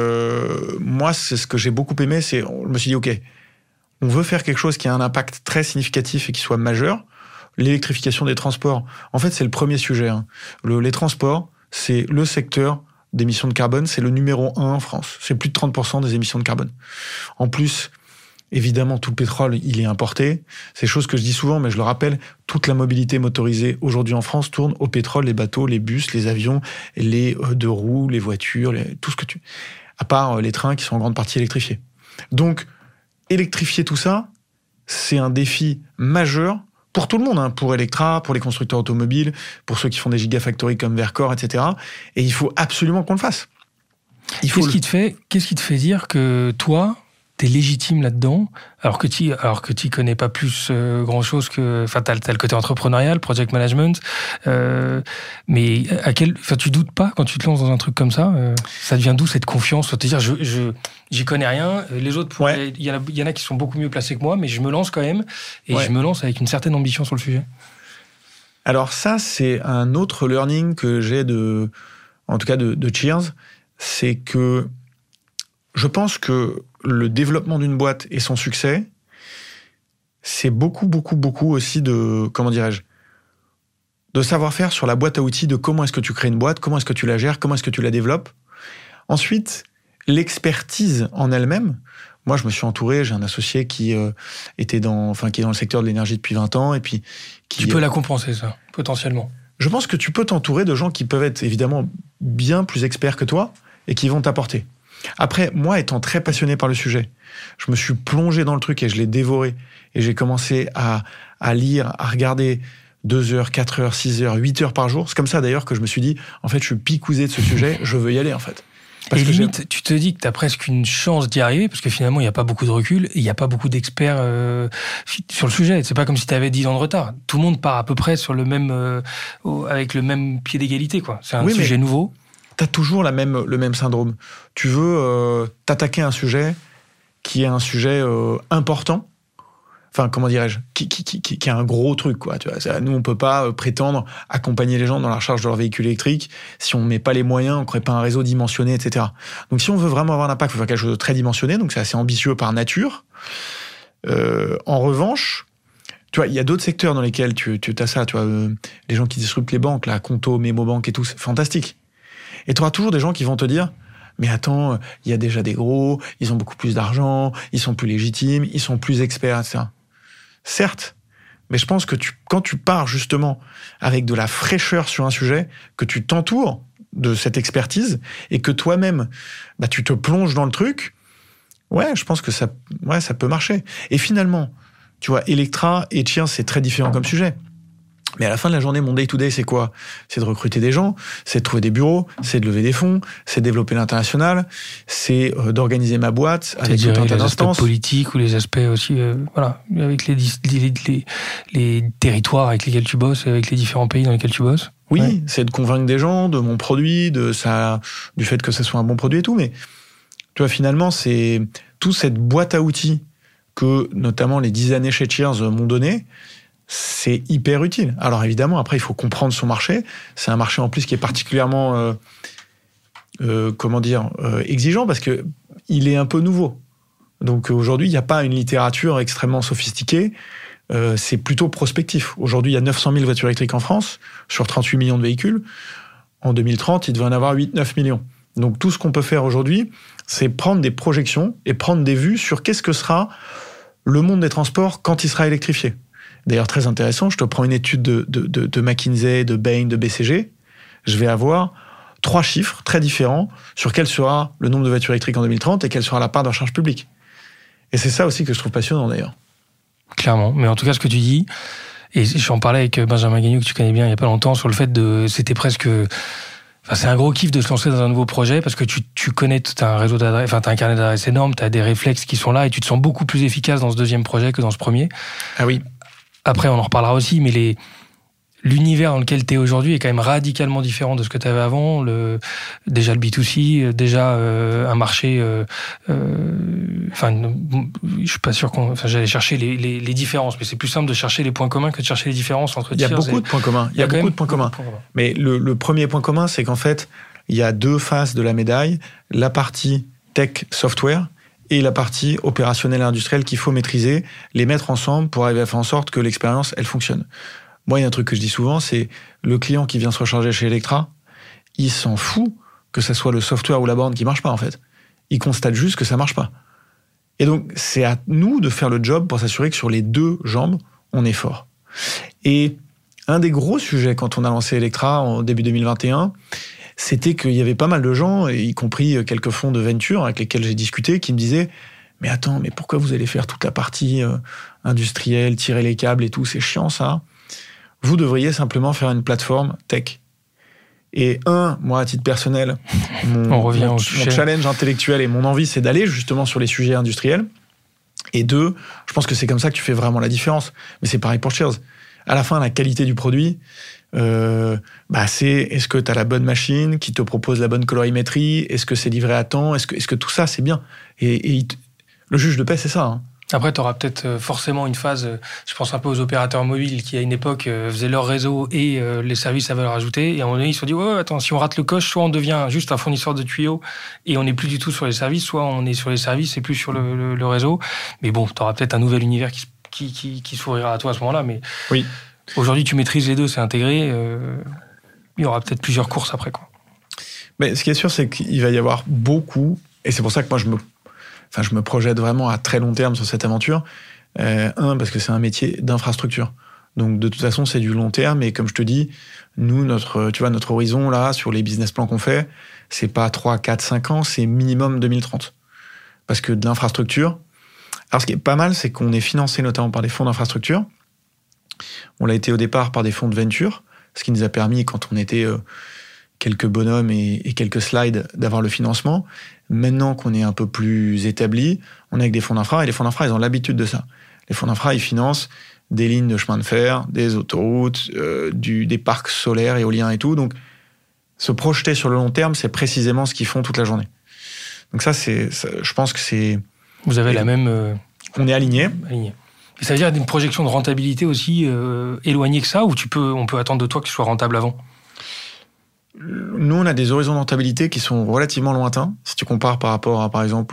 moi, c'est ce que j'ai beaucoup aimé, je me suis dit, OK, on veut faire quelque chose qui a un impact très significatif et qui soit majeur. L'électrification des transports, en fait, c'est le premier sujet. Hein. Les transports, c'est le secteur d'émissions de carbone, c'est le numéro 1 en France. C'est plus de 30% des émissions de carbone. En plus, évidemment, tout le pétrole, il est importé. C'est chose que je dis souvent, mais je le rappelle, toute la mobilité motorisée aujourd'hui en France tourne au pétrole, les bateaux, les bus, les avions, les deux roues, les voitures, tout ce que tu... À part les trains qui sont en grande partie électrifiés. Donc, électrifier tout ça, c'est un défi majeur pour tout le monde, hein, pour Electra, pour les constructeurs automobiles, pour ceux qui font des gigafactories comme Vercor, etc. Et il faut absolument qu'on le fasse. Qu'est-ce qui te fait dire que toi, t'es légitime là-dedans, alors que t'y connais pas plus grand-chose que... Enfin, t'as le côté entrepreneurial, project management, mais tu doutes pas quand tu te lances dans un truc comme ça ça devient d'où cette confiance? Te dire, j'y connais rien, les autres, il y en a qui sont beaucoup mieux placés que moi, mais je me lance quand même, et je me lance avec une certaine ambition sur le sujet. Alors ça, c'est un autre learning que j'ai de Cheers, c'est que je pense que le développement d'une boîte et son succès, c'est beaucoup, beaucoup, beaucoup aussi de savoir-faire sur la boîte à outils, de comment est-ce que tu crées une boîte, comment est-ce que tu la gères, comment est-ce que tu la développes. Ensuite, l'expertise en elle-même. Moi, je me suis entouré, j'ai un associé qui qui est dans le secteur de l'énergie depuis 20 ans, et puis... Tu peux la compenser, ça, potentiellement. Je pense que tu peux t'entourer de gens qui peuvent être évidemment bien plus experts que toi, et qui vont t'apporter. Après, moi, étant très passionné par le sujet, je me suis plongé dans le truc et je l'ai dévoré. Et j'ai commencé à lire, à regarder 2 heures, 4 heures, 6 heures, 8 heures par jour. C'est comme ça, d'ailleurs, que je me suis dit, en fait, je suis picousé de ce sujet, je veux y aller, en fait. Et limite, tu te dis que tu as presque une chance d'y arriver, parce que finalement, il n'y a pas beaucoup de recul, et il n'y a pas beaucoup d'experts sur le sujet. C'est pas comme si tu avais 10 ans de retard. Tout le monde part à peu près sur avec le même pied d'égalité, quoi. C'est un sujet nouveau. T'as toujours le même syndrome. Tu veux t'attaquer à un sujet qui est un sujet important, enfin, comment dirais-je, qui est un gros truc, quoi. Tu vois, nous, on peut pas prétendre accompagner les gens dans la recharge de leur véhicule électrique si on met pas les moyens, on crée pas un réseau dimensionné, etc. Donc, si on veut vraiment avoir un impact, il faut faire quelque chose de très dimensionné, donc c'est assez ambitieux par nature. En revanche, tu vois, il y a d'autres secteurs dans lesquels tu as ça, tu vois, les gens qui disruptent les banques, là, Conto, Memobank et tout, c'est fantastique. Et tu auras toujours des gens qui vont te dire, mais attends, il y a déjà des gros, ils ont beaucoup plus d'argent, ils sont plus légitimes, ils sont plus experts, etc. Certes, mais je pense que quand tu pars justement avec de la fraîcheur sur un sujet, que tu t'entoures de cette expertise et que toi-même, tu te plonges dans le truc, je pense que ça peut marcher. Et finalement, tu vois, Electra et Cheers, c'est très différent comme sujet. Mais à la fin de la journée, mon day-to-day, c'est quoi? C'est de recruter des gens, c'est de trouver des bureaux, c'est de lever des fonds, c'est de développer l'international, c'est d'organiser ma boîte avec tout un tas d'instances. Les aspects politiques ou les aspects aussi, voilà, avec les territoires avec lesquels tu bosses, avec les différents pays dans lesquels tu bosses. Oui, ouais. C'est de convaincre des gens de mon produit, du fait que ça soit un bon produit et tout. Mais tu vois, finalement, c'est toute cette boîte à outils que, notamment, les 10 années chez Cheers m'ont donné. C'est hyper utile. Alors évidemment, après, il faut comprendre son marché. C'est un marché en plus qui est particulièrement, exigeant parce que il est un peu nouveau. Donc aujourd'hui, il n'y a pas une littérature extrêmement sophistiquée. C'est plutôt prospectif. Aujourd'hui, il y a 900 000 voitures électriques en France sur 38 millions de véhicules. En 2030, il devrait en avoir 8-9 millions. Donc tout ce qu'on peut faire aujourd'hui, c'est prendre des projections et prendre des vues sur qu'est-ce que sera le monde des transports quand il sera électrifié. D'ailleurs, très intéressant, je te prends une étude de McKinsey, de Bain, de BCG. Je vais avoir 3 chiffres très différents sur quel sera le nombre de voitures électriques en 2030 et quelle sera la part de la recharge publique. Et c'est ça aussi que je trouve passionnant, d'ailleurs. Clairement. Mais en tout cas, ce que tu dis, et j'en parlais avec Benjamin Gagnon, que tu connais bien il n'y a pas longtemps, sur le fait c'était presque... Enfin, c'est un gros kiff de se lancer dans un nouveau projet parce que tu connais, tu as un réseau d'adresses, enfin, tu as un carnet d'adresses énorme, tu as des réflexes qui sont là et tu te sens beaucoup plus efficace dans ce deuxième projet que dans ce premier. Ah oui. Après, on en reparlera aussi, mais l'univers dans lequel tu es aujourd'hui est quand même radicalement différent de ce que tu avais avant. Déjà le B2C, déjà un marché... je suis pas sûr j'allais chercher les différences, mais c'est plus simple de chercher les points communs que de chercher les différences entre Cheers. Il y a beaucoup de points communs. Il y a beaucoup de points communs. Mais le premier point commun, c'est qu'en fait, il y a 2 faces de la médaille. La partie tech software et la partie opérationnelle et industrielle qu'il faut maîtriser, les mettre ensemble pour arriver à faire en sorte que l'expérience, elle fonctionne. Moi, il y a un truc que je dis souvent, c'est le client qui vient se recharger chez Electra, il s'en fout que ça soit le software ou la borne qui marche pas, en fait. Il constate juste que ça marche pas. Et donc, c'est à nous de faire le job pour s'assurer que sur les 2 jambes, on est fort. Et un des gros sujets quand on a lancé Electra en début 2021, c'était qu'il y avait pas mal de gens, y compris quelques fonds de venture avec lesquels j'ai discuté, qui me disaient « Mais attends, mais pourquoi vous allez faire toute la partie industrielle, tirer les câbles et tout, c'est chiant ça. Vous devriez simplement faire une plateforme tech. » Et moi, à titre personnel, mon challenge intellectuel et mon envie, c'est d'aller justement sur les sujets industriels. Et 2, je pense que c'est comme ça que tu fais vraiment la différence. Mais c'est pareil pour Cheers. À la fin, la qualité du produit, c'est est-ce que tu as la bonne machine qui te propose la bonne colorimétrie, est-ce que c'est livré à temps, est-ce que tout ça, c'est bien. Et le juge de paix, c'est ça, hein. Après, tu auras peut-être forcément une phase, je pense un peu aux opérateurs mobiles qui, à une époque, faisaient leur réseau et les services à valeur ajoutée. Et à un moment donné, ils se sont dit, attends, si on rate le coche, soit on devient juste un fournisseur de tuyaux et on n'est plus du tout sur les services, soit on est sur les services et plus sur le réseau. Mais bon, tu auras peut-être un nouvel univers qui s'ouvrira à toi à ce moment-là. Mais oui. Aujourd'hui, tu maîtrises les 2, c'est intégré. Il y aura peut-être plusieurs courses après, quoi. Mais ce qui est sûr, c'est qu'il va y avoir beaucoup, et c'est pour ça que moi, je me projette vraiment à très long terme sur cette aventure. Parce que c'est un métier d'infrastructure. Donc, de toute façon, c'est du long terme. Et comme je te dis, nous, notre horizon, là, sur les business plans qu'on fait, c'est pas 3, 4, 5 ans, c'est minimum 2030. Parce que de l'infrastructure... Alors, ce qui est pas mal, c'est qu'on est financé notamment par des fonds d'infrastructure. On l'a été au départ par des fonds de venture, ce qui nous a permis, quand on était quelques bonhommes et quelques slides, d'avoir le financement. Maintenant qu'on est un peu plus établi, on est avec des fonds d'infra, et les fonds d'infra, ils ont l'habitude de ça. Les fonds d'infra, ils financent des lignes de chemin de fer, des autoroutes, des parcs solaires, éoliens et tout. Donc, se projeter sur le long terme, c'est précisément ce qu'ils font toute la journée. Donc ça, je pense que c'est... Vous avez la même... On est alignés. Et ça veut dire une projection de rentabilité aussi éloignée que ça, ou on peut attendre de toi que tu sois rentable avant? Nous, on a des horizons de rentabilité qui sont relativement lointains. Si tu compares par rapport à, par exemple,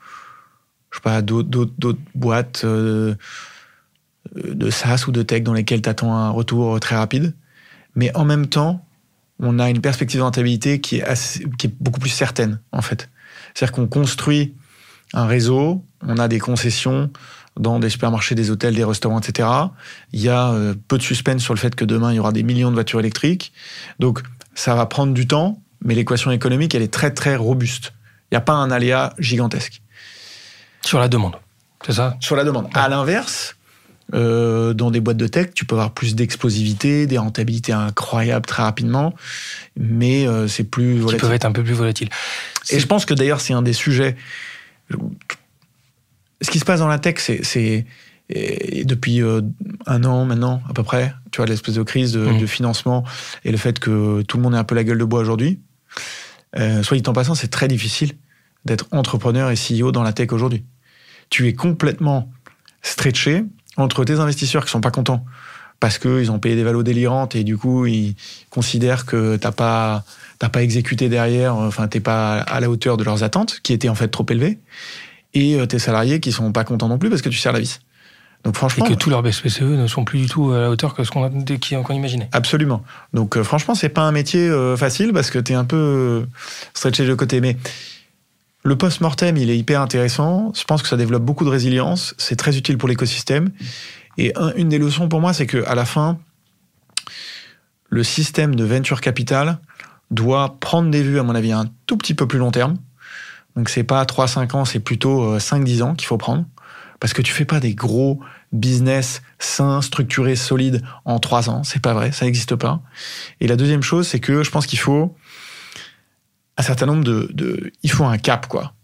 d'autres boîtes de SaaS ou de tech dans lesquelles tu attends un retour très rapide. Mais en même temps, on a une perspective de rentabilité qui est beaucoup plus certaine, en fait. C'est-à-dire qu'on construit un réseau, on a des concessions dans des supermarchés, des hôtels, des restaurants, etc. Il y a peu de suspense sur le fait que demain, il y aura des millions de voitures électriques. Donc, ça va prendre du temps, mais l'équation économique, elle est très, très robuste. Il n'y a pas un aléa gigantesque. Sur la demande, c'est ça? Sur la demande. Ouais. À l'inverse, Dans des boîtes de tech, tu peux avoir plus d'explosivité, des rentabilités incroyables très rapidement, mais c'est plus volatile. Qui peuvent être un peu plus volatiles. Et je pense que d'ailleurs, c'est un des sujets. Ce qui se passe dans la tech, c'est depuis 1 an maintenant, à peu près, tu vois, l'espèce de crise de financement et le fait que tout le monde ait un peu la gueule de bois aujourd'hui. Soit dit en passant, c'est très difficile d'être entrepreneur et CEO dans la tech aujourd'hui. Tu es complètement stretché entre tes investisseurs qui sont pas contents parce qu'ils ont payé des valos délirantes et du coup ils considèrent que t'as pas exécuté derrière, enfin t'es pas à la hauteur de leurs attentes, qui étaient en fait trop élevées, et tes salariés qui sont pas contents non plus parce que tu serres la vis. Donc franchement, et que tous leurs BSPCE ne sont plus du tout à la hauteur que ce qu'on imaginait. Absolument. Donc franchement, c'est pas un métier facile parce que t'es un peu stretché de côté. Mais le post-mortem, il est hyper intéressant. Je pense que ça développe beaucoup de résilience. C'est très utile pour l'écosystème. Et une des leçons pour moi, c'est qu'à la fin, le système de venture capital doit prendre des vues, à mon avis, un tout petit peu plus long terme. Donc c'est pas 3-5 ans, c'est plutôt 5-10 ans qu'il faut prendre. Parce que tu fais pas des gros business sains, structurés, solides en 3 ans. C'est pas vrai, ça n'existe pas. Et la deuxième chose, c'est que je pense qu'il faut un certain nombre il faut un cap, quoi.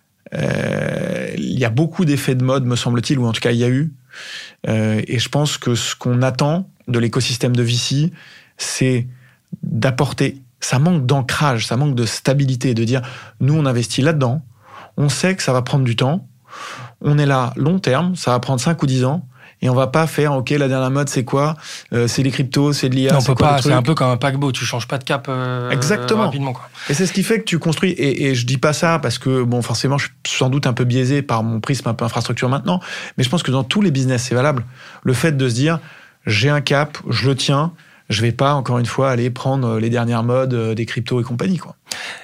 Il y a beaucoup d'effets de mode, me semble-t-il, ou en tout cas il y a eu. Et je pense que ce qu'on attend de l'écosystème de VC, c'est d'apporter. Ça manque d'ancrage, ça manque de stabilité, de dire nous on investit là-dedans, on sait que ça va prendre du temps, on est là long terme, ça va prendre 5 ou 10 ans. Et on va pas faire, ok, la dernière mode, c'est quoi ? C'est les cryptos, c'est de l'IA, c'est quoi le truc ? C'est un peu comme un paquebot, tu changes pas de cap Exactement. Rapidement, quoi. Et c'est ce qui fait que tu construis, et je dis pas ça parce que, bon, forcément, je suis sans doute un peu biaisé par mon prisme un peu infrastructure maintenant, mais je pense que dans tous les business, c'est valable. Le fait de se dire, j'ai un cap, je le tiens, je vais pas, encore une fois, aller prendre les dernières modes des cryptos et compagnie, quoi.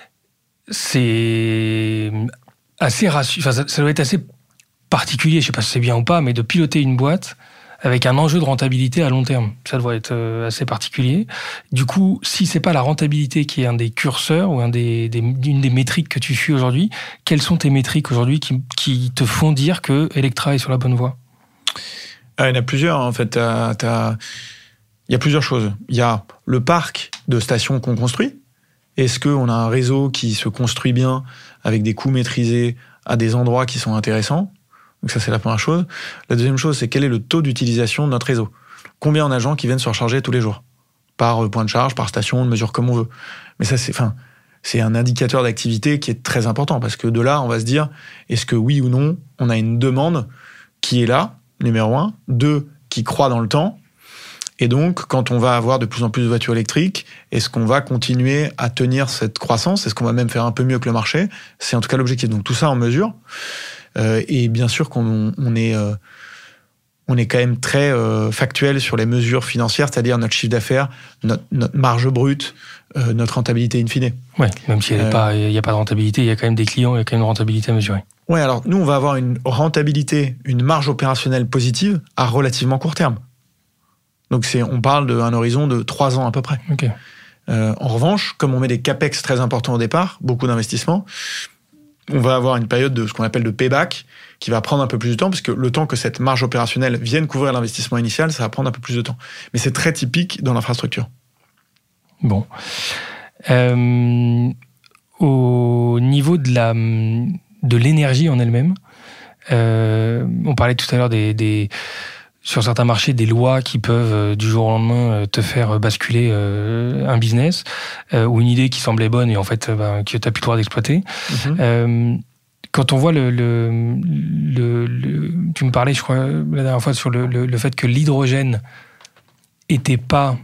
C'est assez rassurant, enfin, ça doit être assez particulier, je sais pas si c'est bien ou pas, mais de piloter une boîte avec un enjeu de rentabilité à long terme. Ça doit être assez particulier. Du coup, si c'est pas la rentabilité qui est un des curseurs ou une des métriques que tu suis aujourd'hui, quelles sont tes métriques aujourd'hui qui te font dire que Electra est sur la bonne voie ? Il y en a plusieurs, en fait. Il y a plusieurs choses. Il y a le parc de stations qu'on construit. Est-ce qu'on a un réseau qui se construit bien avec des coûts maîtrisés à des endroits qui sont intéressants ? Donc ça, c'est la première chose. La deuxième chose, c'est quel est le taux d'utilisation de notre réseau ? Combien on a de gens qui viennent se recharger tous les jours ? Par point de charge, par station, on le mesure comme on veut. Mais ça, c'est un indicateur d'activité qui est très important, parce que de là, on va se dire, est-ce que oui ou non, on a une demande qui est là, numéro 1, 2, qui croît dans le temps, et donc, quand on va avoir de plus en plus de voitures électriques, est-ce qu'on va continuer à tenir cette croissance ? Est-ce qu'on va même faire un peu mieux que le marché ? C'est en tout cas l'objectif. Donc tout ça, on mesure. Et bien sûr qu'on est quand même très factuel sur les mesures financières, c'est-à-dire notre chiffre d'affaires, notre marge brute, notre rentabilité in fine. Oui, même s'il n'y a pas de rentabilité, il y a quand même des clients, il y a quand même une rentabilité à mesurer. Oui, alors nous, on va avoir une rentabilité, une marge opérationnelle positive à relativement court terme. Donc on parle d'un horizon de 3 ans à peu près. Okay. En revanche, comme on met des capex très importants au départ, beaucoup d'investissements, on va avoir une période de ce qu'on appelle de payback qui va prendre un peu plus de temps, parce que le temps que cette marge opérationnelle vienne couvrir l'investissement initial, ça va prendre un peu plus de temps. Mais c'est très typique dans l'infrastructure. Bon. Au niveau de l'énergie en elle-même, on parlait tout à l'heure sur certains marchés, des lois qui peuvent, du jour au lendemain, te faire basculer un business, ou une idée qui semblait bonne et en fait, que tu n'as plus le droit d'exploiter. Mm-hmm. Quand on voit tu me parlais, je crois, la dernière fois, sur le fait que l'hydrogène n'était pas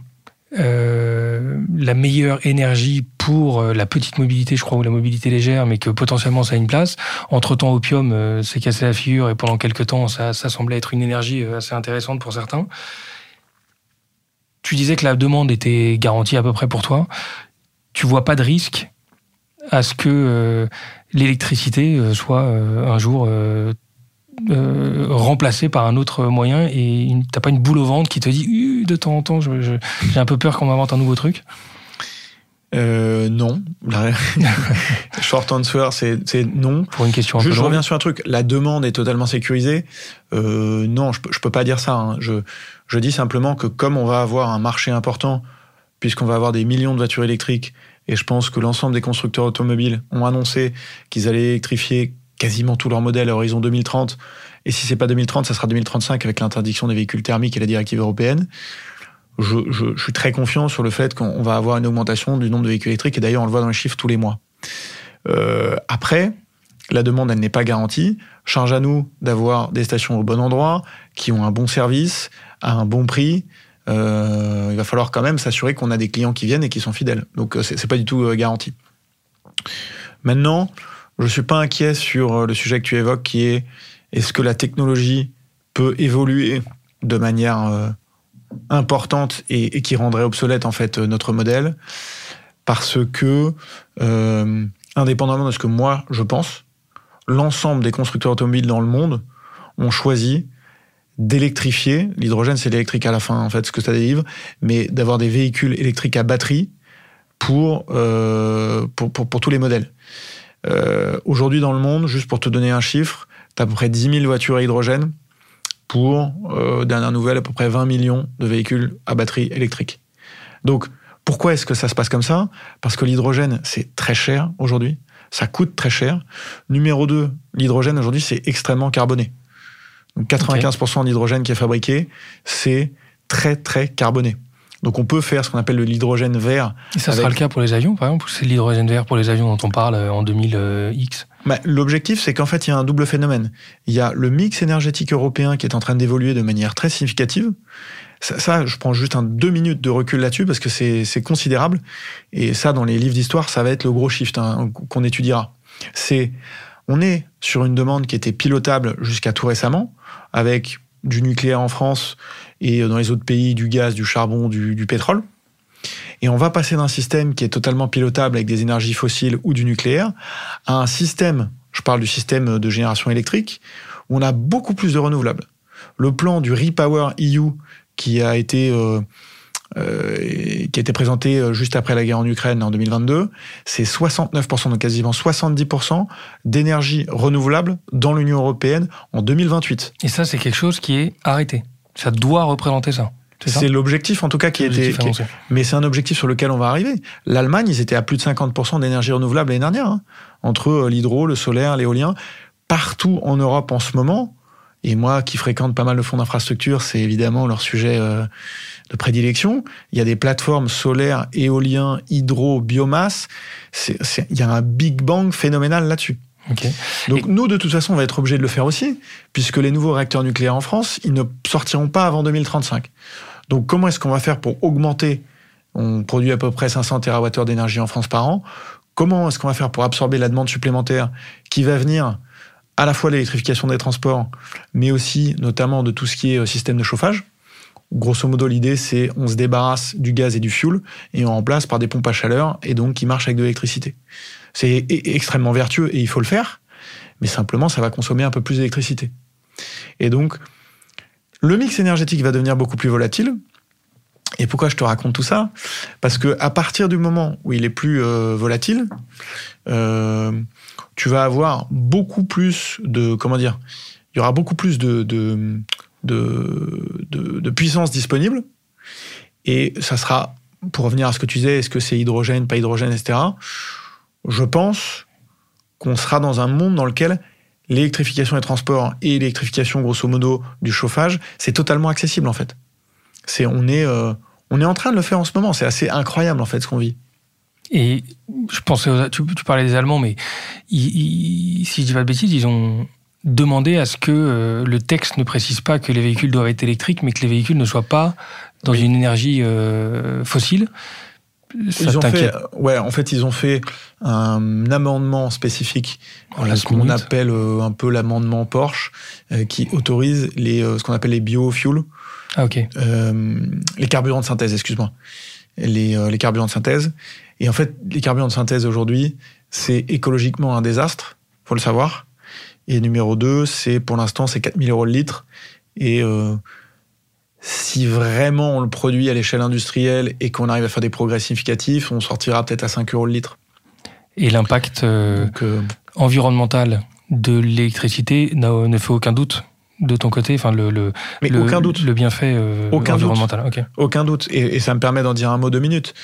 la meilleure énergie pour la petite mobilité, je crois, ou la mobilité légère, mais que potentiellement ça a une place. Entre-temps, Opium s'est cassé la figure et pendant quelques temps, ça semblait être une énergie assez intéressante pour certains. Tu disais que la demande était garantie à peu près pour toi. Tu vois pas de risque à ce que l'électricité soit un jour remplacée par un autre moyen, et t'as pas une boule au ventre qui te dit de temps en temps j'ai un peu peur qu'on m'invente un nouveau truc? Non. Short answer, c'est non. Pour une question je reviens sur un truc. La demande est totalement sécurisée. Non, je peux pas dire ça. Hein. Je dis simplement que comme on va avoir un marché important, puisqu'on va avoir des millions de voitures électriques, et je pense que l'ensemble des constructeurs automobiles ont annoncé qu'ils allaient électrifier quasiment tous leurs modèles à horizon 2030. Et si c'est pas 2030, ça sera 2035 avec l'interdiction des véhicules thermiques et la directive européenne. Je suis très confiant sur le fait qu'on va avoir une augmentation du nombre de véhicules électriques, et d'ailleurs on le voit dans les chiffres tous les mois. Après, la demande, elle n'est pas garantie. Charge à nous d'avoir des stations au bon endroit, qui ont un bon service, à un bon prix. Il va falloir quand même s'assurer qu'on a des clients qui viennent et qui sont fidèles. Donc c'est pas du tout garanti. Maintenant, je suis pas inquiet sur le sujet que tu évoques, qui est est-ce que la technologie peut évoluer de manière importante et qui rendrait obsolète en fait notre modèle, parce que indépendamment de ce que moi je pense, l'ensemble des constructeurs automobiles dans le monde ont choisi d'électrifier. L'hydrogène, c'est l'électrique à la fin, en fait, ce que ça délivre, mais d'avoir des véhicules électriques à batterie pour tous les modèles. Aujourd'hui, dans le monde, juste pour te donner un chiffre, tu as à peu près 10 000 voitures à hydrogène pour, dernière nouvelle, à peu près 20 millions de véhicules à batterie électrique. Donc, pourquoi est-ce que ça se passe comme ça ? Parce que l'hydrogène, c'est très cher aujourd'hui. Ça coûte très cher. Numéro 2, l'hydrogène, aujourd'hui, c'est extrêmement carboné. Donc 95% d'hydrogène qui est fabriqué, c'est très très carboné. Donc on peut faire ce qu'on appelle de l'hydrogène vert. Et ça sera le cas pour les avions, par exemple, ou c'est l'hydrogène vert pour les avions dont on parle en 2000X ? L'objectif, c'est qu'en fait, il y a un double phénomène. Il y a le mix énergétique européen qui est en train d'évoluer de manière très significative. Ça, je prends juste 2 minutes de recul là-dessus parce que c'est considérable. Et ça, dans les livres d'histoire, ça va être le gros shift qu'on étudiera. On est sur une demande qui était pilotable jusqu'à tout récemment, avec du nucléaire en France et dans les autres pays, du gaz, du charbon, du pétrole. Et on va passer d'un système qui est totalement pilotable avec des énergies fossiles ou du nucléaire à un système, je parle du système de génération électrique, où on a beaucoup plus de renouvelables. Le plan du Repower EU qui a été présenté juste après la guerre en Ukraine en 2022, c'est 69%, donc quasiment 70% d'énergie renouvelable dans l'Union européenne en 2028. Et ça, c'est quelque chose qui est arrêté. Ça doit représenter ça. C'est l'objectif, en tout cas, mais c'est un objectif sur lequel on va arriver. L'Allemagne, ils étaient à plus de 50% d'énergie renouvelable l'année dernière, entre l'hydro, le solaire, l'éolien. Partout en Europe en ce moment, et moi qui fréquente pas mal de fonds d'infrastructure, c'est évidemment leur sujet de prédilection. Il y a des plateformes solaires, éoliens, hydro, biomasse. Il y a un big bang phénoménal là-dessus. Okay. Donc nous, de toute façon, on va être obligés de le faire aussi, puisque les nouveaux réacteurs nucléaires en France, ils ne sortiront pas avant 2035. Donc comment est-ce qu'on va faire pour augmenter ? On produit à peu près 500 TWh d'énergie en France par an. Comment est-ce qu'on va faire pour absorber la demande supplémentaire qui va venir à la fois de l'électrification des transports, mais aussi notamment de tout ce qui est système de chauffage ? Grosso modo, l'idée, c'est on se débarrasse du gaz et du fioul et on remplace par des pompes à chaleur et donc qui marchent avec de l'électricité. C'est extrêmement vertueux et il faut le faire, mais simplement, ça va consommer un peu plus d'électricité. Et donc, le mix énergétique va devenir beaucoup plus volatile. Et pourquoi je te raconte tout ça ? Parce qu'à partir du moment où il est plus volatile, tu vas avoir beaucoup plus de... Comment dire ? Il y aura beaucoup plus de puissance disponible. Et ça sera, pour revenir à ce que tu disais, est-ce que c'est hydrogène, pas hydrogène, etc. Je pense qu'on sera dans un monde dans lequel l'électrification des transports et l'électrification, grosso modo, du chauffage, c'est totalement accessible, en fait. On est en train de le faire en ce moment. C'est assez incroyable, en fait, ce qu'on vit. Et je pensais, tu parlais des Allemands, mais si je dis pas de bêtises, ils ont demandé à ce que le texte ne précise pas que les véhicules doivent être électriques, mais que les véhicules ne soient pas dans une énergie fossile. Ils ont fait un amendement spécifique, ce qu'on appelle un peu l'amendement Porsche, qui autorise ce qu'on appelle les biofuels. Ah, ok. Les carburants de synthèse, excuse-moi. Les carburants de synthèse. Et en fait, les carburants de synthèse aujourd'hui, c'est écologiquement un désastre, faut le savoir. Et numéro 2, pour l'instant, c'est 4 000 € le litre. Et si vraiment on le produit à l'échelle industrielle et qu'on arrive à faire des progrès significatifs, on sortira peut-être à 5 € le litre. Et l'impact environnemental de l'électricité ne fait aucun doute de ton côté, enfin aucun doute. Le bienfait environnemental. Doute. Okay. Aucun doute. Et ça me permet d'en dire un mot 2 minutes.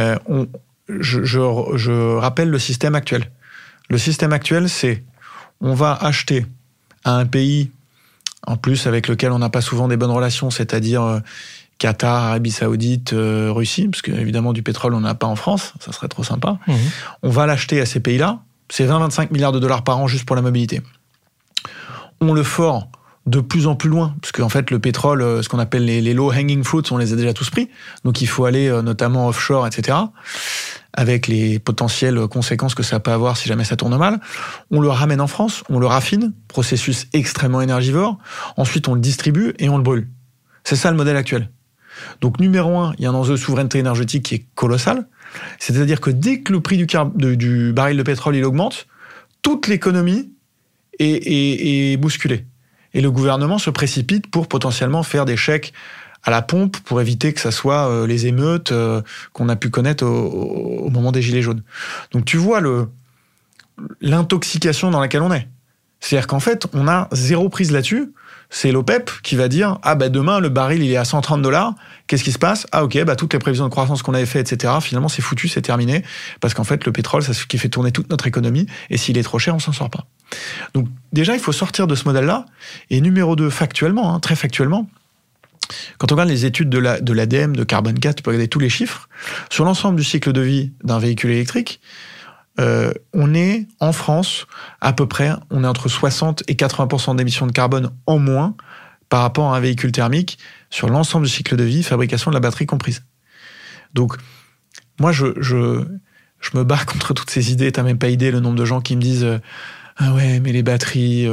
Je rappelle le système actuel. Le système actuel, c'est on va acheter à un pays, en plus avec lequel on n'a pas souvent des bonnes relations, c'est-à-dire Qatar, Arabie Saoudite, Russie, parce qu'évidemment du pétrole on n'en a pas en France, ça serait trop sympa. On va l'acheter à ces pays-là, c'est 20-25 milliards de dollars par an juste pour la mobilité. On le fore de plus en plus loin, parce qu'en fait le pétrole, ce qu'on appelle les low hanging fruits, on les a déjà tous pris, donc il faut aller notamment offshore, etc., avec les potentielles conséquences que ça peut avoir si jamais ça tourne mal. On le ramène en France, on le raffine, processus extrêmement énergivore, ensuite on le distribue et on le brûle. C'est ça le modèle actuel. Donc numéro 1, il y a un enjeu de souveraineté énergétique qui est colossal, c'est-à-dire que dès que le prix du baril de pétrole il augmente, toute l'économie est bousculée. Et le gouvernement se précipite pour potentiellement faire des chèques à la pompe pour éviter que ça soit les émeutes qu'on a pu connaître au moment des Gilets jaunes. Donc tu vois l'intoxication dans laquelle on est. C'est-à-dire qu'en fait, on a zéro prise là-dessus. C'est l'OPEP qui va dire « Ah bah demain, le baril, il est à 130 $. Qu'est-ce qui se passe ? Ah ok, bah toutes les prévisions de croissance qu'on avait faites, etc., finalement, c'est foutu, c'est terminé. Parce qu'en fait, le pétrole, c'est ce qui fait tourner toute notre économie. Et s'il est trop cher, on s'en sort pas. » Donc déjà, il faut sortir de ce modèle-là. Et numéro 2, factuellement, très factuellement, quand on regarde les études de l'ADEME, de Carbone 4, tu peux regarder tous les chiffres. Sur l'ensemble du cycle de vie d'un véhicule électrique, on est, en France, à peu près, on est entre 60 et 80% d'émissions de carbone en moins par rapport à un véhicule thermique sur l'ensemble du cycle de vie, fabrication de la batterie comprise. Donc, moi, je me bats contre toutes ces idées. T'as même pas idée le nombre de gens qui me disent ah ouais, mais les batteries,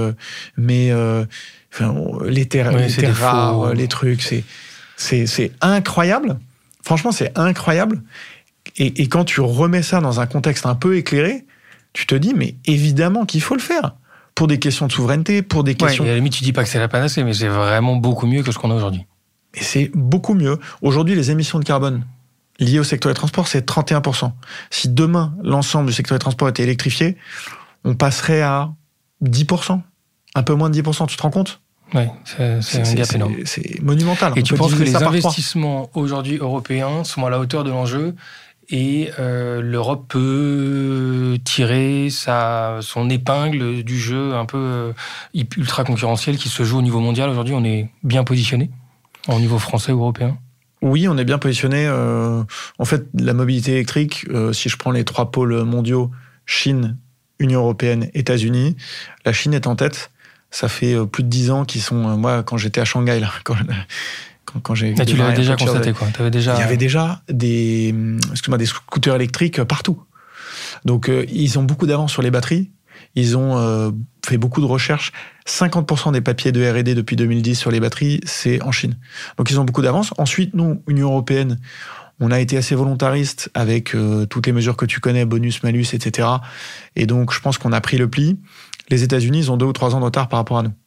les terres rares, les trucs, c'est incroyable. Franchement, c'est incroyable. Et quand tu remets ça dans un contexte un peu éclairé, tu te dis, mais évidemment qu'il faut le faire. Pour des questions de souveraineté, pour des questions... et à la limite, tu dis pas que c'est la panacée, mais c'est vraiment beaucoup mieux que ce qu'on a aujourd'hui. Et c'est beaucoup mieux. Aujourd'hui, les émissions de carbone liées au secteur des transports, c'est 31%. Si demain, l'ensemble du secteur des transports était électrifié, on passerait à 10%. Un peu moins de 10%, tu te rends compte ? Oui, c'est un gap énorme. C'est monumental. Et tu penses que les investissements aujourd'hui européens sont à la hauteur de l'enjeu et l'Europe peut tirer son épingle du jeu un peu ultra concurrentiel qui se joue au niveau mondial. Aujourd'hui, on est bien positionné au niveau français ou européen ? Oui, on est bien positionné. En fait, la mobilité électrique, si je prends les 3 pôles mondiaux, Chine, Union européenne, États-Unis, la Chine est en tête. Ça fait plus de 10 ans qu'ils sont... moi, quand j'étais à Shanghai, là, quand j'ai... Mais tu l'avais déjà constaté, quoi. Il y avait déjà des scooters électriques partout. Donc, ils ont beaucoup d'avance sur les batteries. Ils ont fait beaucoup de recherches. 50% des papiers de R&D depuis 2010 sur les batteries, c'est en Chine. Donc, ils ont beaucoup d'avance. Ensuite, nous, Union européenne, on a été assez volontariste avec toutes les mesures que tu connais, bonus, malus, etc. Et donc, je pense qu'on a pris le pli. Les États-Unis, ils ont 2 ou 3 ans de retard par rapport à nous.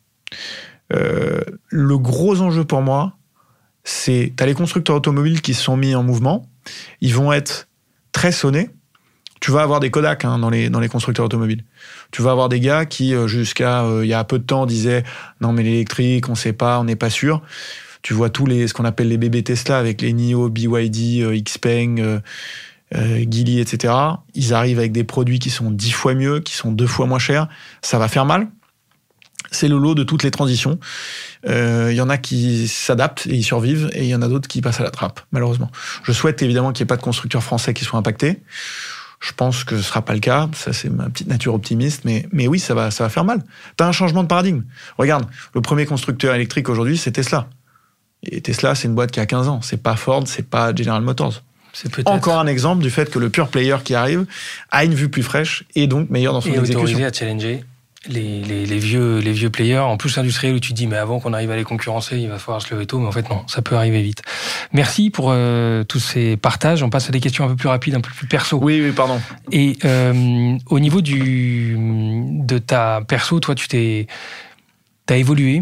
Le gros enjeu pour moi, c'est... T'as les constructeurs automobiles qui se sont mis en mouvement. Ils vont être très sonnés. Tu vas avoir des Kodak dans les constructeurs automobiles. Tu vas avoir des gars qui, jusqu'à il y a peu de temps, disaient « Non, mais l'électrique, on sait pas, on n'est pas sûr ». Tu vois ce qu'on appelle les bébés Tesla avec les NIO, BYD, Xpeng, Geely, etc. Ils arrivent avec des produits qui sont 10 fois mieux, qui sont 2 fois moins chers. Ça va faire mal. C'est le lot de toutes les transitions. Il y en a qui s'adaptent et ils survivent, et il y en a d'autres qui passent à la trappe, malheureusement. Je souhaite évidemment qu'il n'y ait pas de constructeurs français qui soient impactés. Je pense que ce ne sera pas le cas. Ça, c'est ma petite nature optimiste. Mais oui, ça va faire mal. Tu as un changement de paradigme. Regarde, le premier constructeur électrique aujourd'hui, c'est Tesla. Et Tesla, c'est une boîte qui a 15 ans. C'est pas Ford, c'est pas General Motors. C'est peut-être encore un exemple du fait que le pure player qui arrive a une vue plus fraîche et donc meilleure dans son exécution. Et autorisé à challenger les vieux players, en plus industriels, où tu te dis mais avant qu'on arrive à les concurrencer, il va falloir se lever tôt, mais en fait non, ça peut arriver vite. Merci pour tous ces partages. On passe à des questions un peu plus rapides, un peu plus perso. Oui, pardon. Et au niveau de ta perso, toi, tu t'es T'as évolué,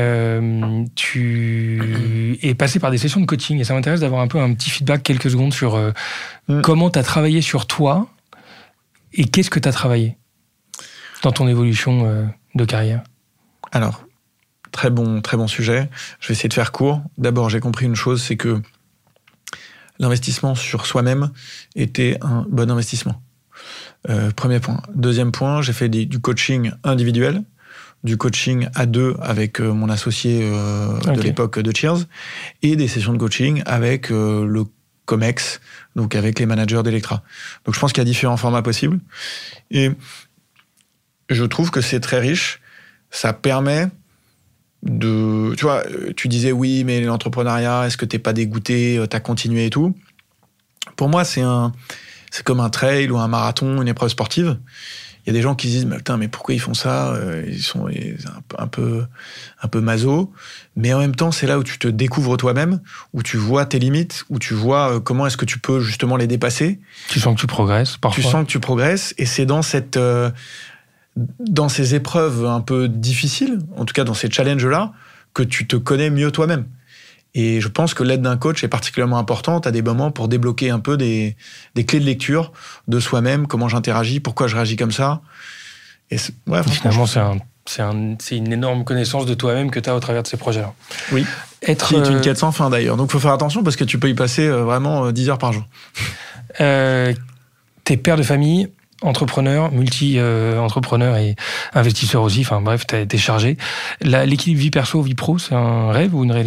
tu es passé par des sessions de coaching et ça m'intéresse d'avoir un peu un petit feedback, quelques secondes sur comment t'as travaillé sur toi et qu'est-ce que t'as travaillé dans ton évolution de carrière. Alors, très bon sujet. Je vais essayer de faire court. D'abord, j'ai compris une chose, c'est que l'investissement sur soi-même était un bon investissement. Premier point. Deuxième point, j'ai fait du coaching individuel, du coaching à deux avec mon associé de l'époque de Cheers, et des sessions de coaching avec le COMEX, donc avec les managers d'Electra. Donc je pense qu'il y a différents formats possibles. Et je trouve que c'est très riche. Ça permet de... Tu vois, tu disais oui, mais l'entrepreneuriat, est-ce que t'es pas dégoûté, t'as continué et tout. Pour moi, c'est comme un trail ou un marathon, une épreuve sportive. Il y a des gens qui se disent mais pourquoi ils font ça, ils sont un peu maso. Mais en même temps, c'est là où tu te découvres toi-même, où tu vois tes limites, où tu vois comment est-ce que tu peux justement les dépasser. Tu sens que tu progresses parfois. Tu sens que tu progresses, et c'est dans ces épreuves un peu difficiles, en tout cas dans ces challenges-là, que tu te connais mieux toi-même. Et je pense que l'aide d'un coach est particulièrement importante à des moments pour débloquer un peu des clés de lecture de soi-même, comment j'interagis, pourquoi je réagis comme ça. Et finalement, c'est une énorme connaissance de toi-même que tu as au travers de ces projets-là. Oui, qui est une quête sans fin d'ailleurs. Donc il faut faire attention parce que tu peux y passer vraiment 10 heures par jour. T'es père de famille, entrepreneur, multi-entrepreneur et investisseur aussi. Enfin bref, t'es chargé. L'équilibre vie perso, vie pro, c'est un rêve ou une réalité ?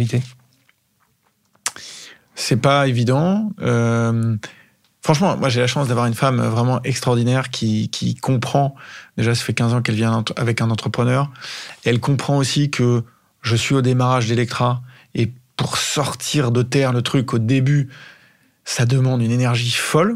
C'est pas évident. Franchement, moi j'ai la chance d'avoir une femme vraiment extraordinaire qui comprend. Déjà, ça fait 15 ans qu'elle vient avec un entrepreneur. Et elle comprend aussi que je suis au démarrage d'Electra. Et pour sortir de terre le truc au début, ça demande une énergie folle.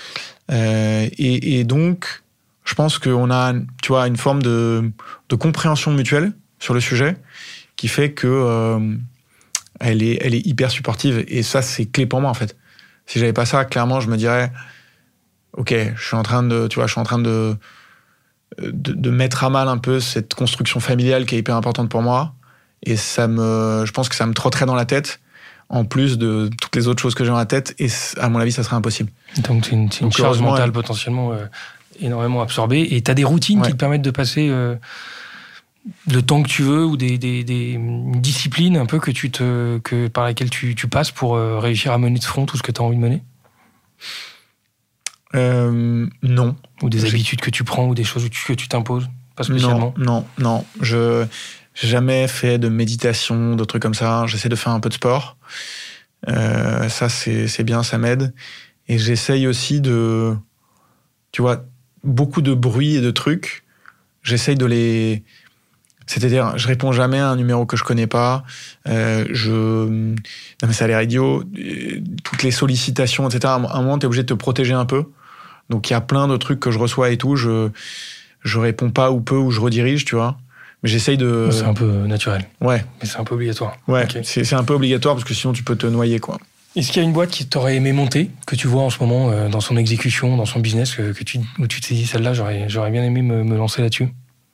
Et donc, je pense qu'on a, tu vois, une forme de compréhension mutuelle sur le sujet qui fait que elle est hyper supportive, et ça, c'est clé pour moi, en fait. Si j'avais pas ça, clairement, je me dirais, ok, je suis en train de mettre à mal un peu cette construction familiale qui est hyper importante pour moi, et je pense que ça me trotterait dans la tête, en plus de toutes les autres choses que j'ai dans la tête, et à mon avis, ça serait impossible. Donc, c'est une charge mentale potentiellement énormément absorbée, et t'as des routines qui te permettent de passer... le temps que tu veux, ou des disciplines un peu par laquelle tu passes pour réussir à mener de front tout ce que tu as envie de mener ? Non. Ou des habitudes que tu prends, ou des choses que tu t'imposes ? Pas spécialement ? Non. Je n'ai jamais fait de méditation, de trucs comme ça. J'essaie de faire un peu de sport. Ça, c'est bien, ça m'aide. Et j'essaye aussi de... Tu vois, beaucoup de bruit et de trucs, j'essaye de les... C'est-à-dire, je réponds jamais à un numéro que je connais pas. Non, mais ça a l'air idiot. Toutes les sollicitations, etc. À un moment, t'es obligé de te protéger un peu. Donc, il y a plein de trucs que je reçois et tout. Je réponds pas ou peu, ou je redirige, tu vois. Mais j'essaye de... C'est un peu naturel. Ouais. Mais c'est un peu obligatoire. Ouais, okay. C'est un peu obligatoire parce que sinon, tu peux te noyer, quoi. Est-ce qu'il y a une boîte qui t'aurait aimé monter, que tu vois en ce moment dans son exécution, dans son business, où tu t'es dit, celle-là, j'aurais bien aimé me lancer là-dessus ?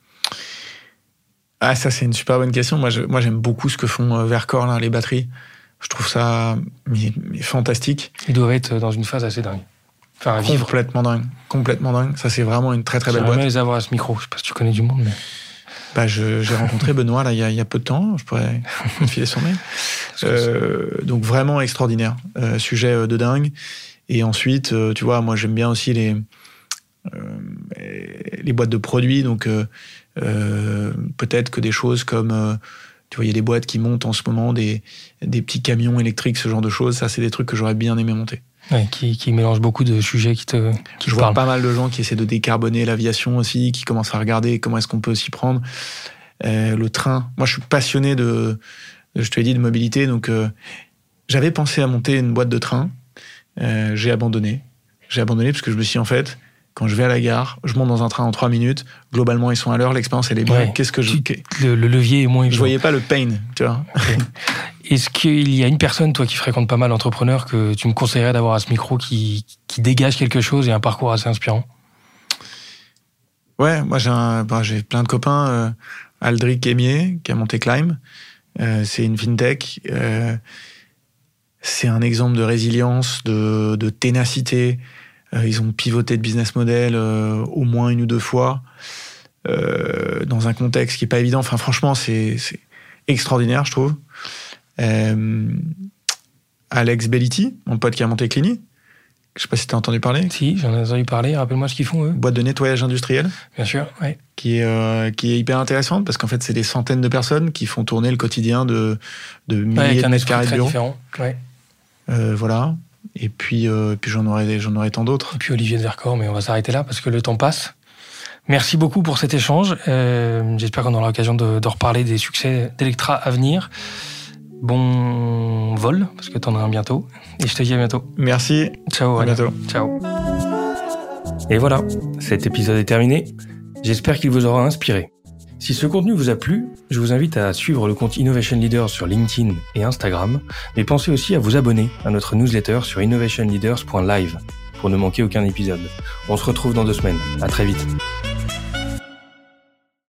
Ah, ça, c'est une super bonne question. Moi, j'aime beaucoup ce que font Verkor, là, les batteries. Je trouve ça mais fantastique. Ils doivent être dans une phase assez dingue. Enfin, à vivre. Complètement dingue. Ça, c'est vraiment une très, très belle boîte. J'aimerais les avoir à ce micro. Je sais pas si tu connais du monde, mais... J'ai rencontré Benoît, là, il y a peu de temps. Je pourrais te filer son mail. Donc, vraiment extraordinaire. Sujet de dingue. Et ensuite, tu vois, moi, j'aime bien aussi les boîtes de produits. Donc, peut-être que des choses comme tu vois, il y a des boîtes qui montent en ce moment des petits camions électriques, ce genre de choses. Ça, c'est des trucs que j'aurais bien aimé monter. Ouais, qui mélangent beaucoup de sujets qui je vois pas mal de gens qui essaient de décarboner l'aviation aussi, qui commencent à regarder comment est-ce qu'on peut s'y prendre. Le train, moi je suis passionné je te l'ai dit, de mobilité, donc j'avais pensé à monter une boîte de train. J'ai abandonné parce que je me suis dit, en fait, quand je vais à la gare, je monte dans un train en 3 minutes, globalement ils sont à l'heure, l'expérience elle est bien. Ouais. Qu'est-ce que le levier est moins évident. Je voyais pas le pain, tu vois. Okay. Est-ce qu'il y a une personne, toi qui fréquente pas mal d'entrepreneurs, que tu me conseillerais d'avoir à ce micro qui dégage quelque chose et un parcours assez inspirant ? Ouais, moi j'ai plein de copains. Aldric Aimier, qui a monté Climb. C'est une fintech. C'est un exemple de résilience, de ténacité. Ils ont pivoté de business model au moins 1 ou 2 fois dans un contexte qui est pas évident. Enfin, franchement, c'est extraordinaire, je trouve. Alex Belliti, mon pote qui a monté Clini. Je sais pas si tu as entendu parler. Si, j'en ai entendu parler. Rappelle-moi ce qu'ils font, eux. Boîte de nettoyage industriel. Bien sûr, ouais. Qui est hyper intéressante parce qu'en fait, c'est des centaines de personnes qui font tourner le quotidien de milliers de mètres carrés de bureaux. Différent. Ouais. Voilà. Et puis j'en aurai tant d'autres. Et puis Olivier de Vercors, mais on va s'arrêter là parce que le temps passe. Merci beaucoup pour cet échange. J'espère qu'on aura l'occasion de reparler des succès d'Electra à venir. Bon vol, parce que t'en as un bientôt. Et je te dis à bientôt. Merci. Ciao. À bientôt. Ciao. Et voilà, cet épisode est terminé. J'espère qu'il vous aura inspiré. Si ce contenu vous a plu, je vous invite à suivre le compte Innovation Leaders sur LinkedIn et Instagram, mais pensez aussi à vous abonner à notre newsletter sur innovationleaders.live pour ne manquer aucun épisode. On se retrouve dans 2 semaines. À très vite.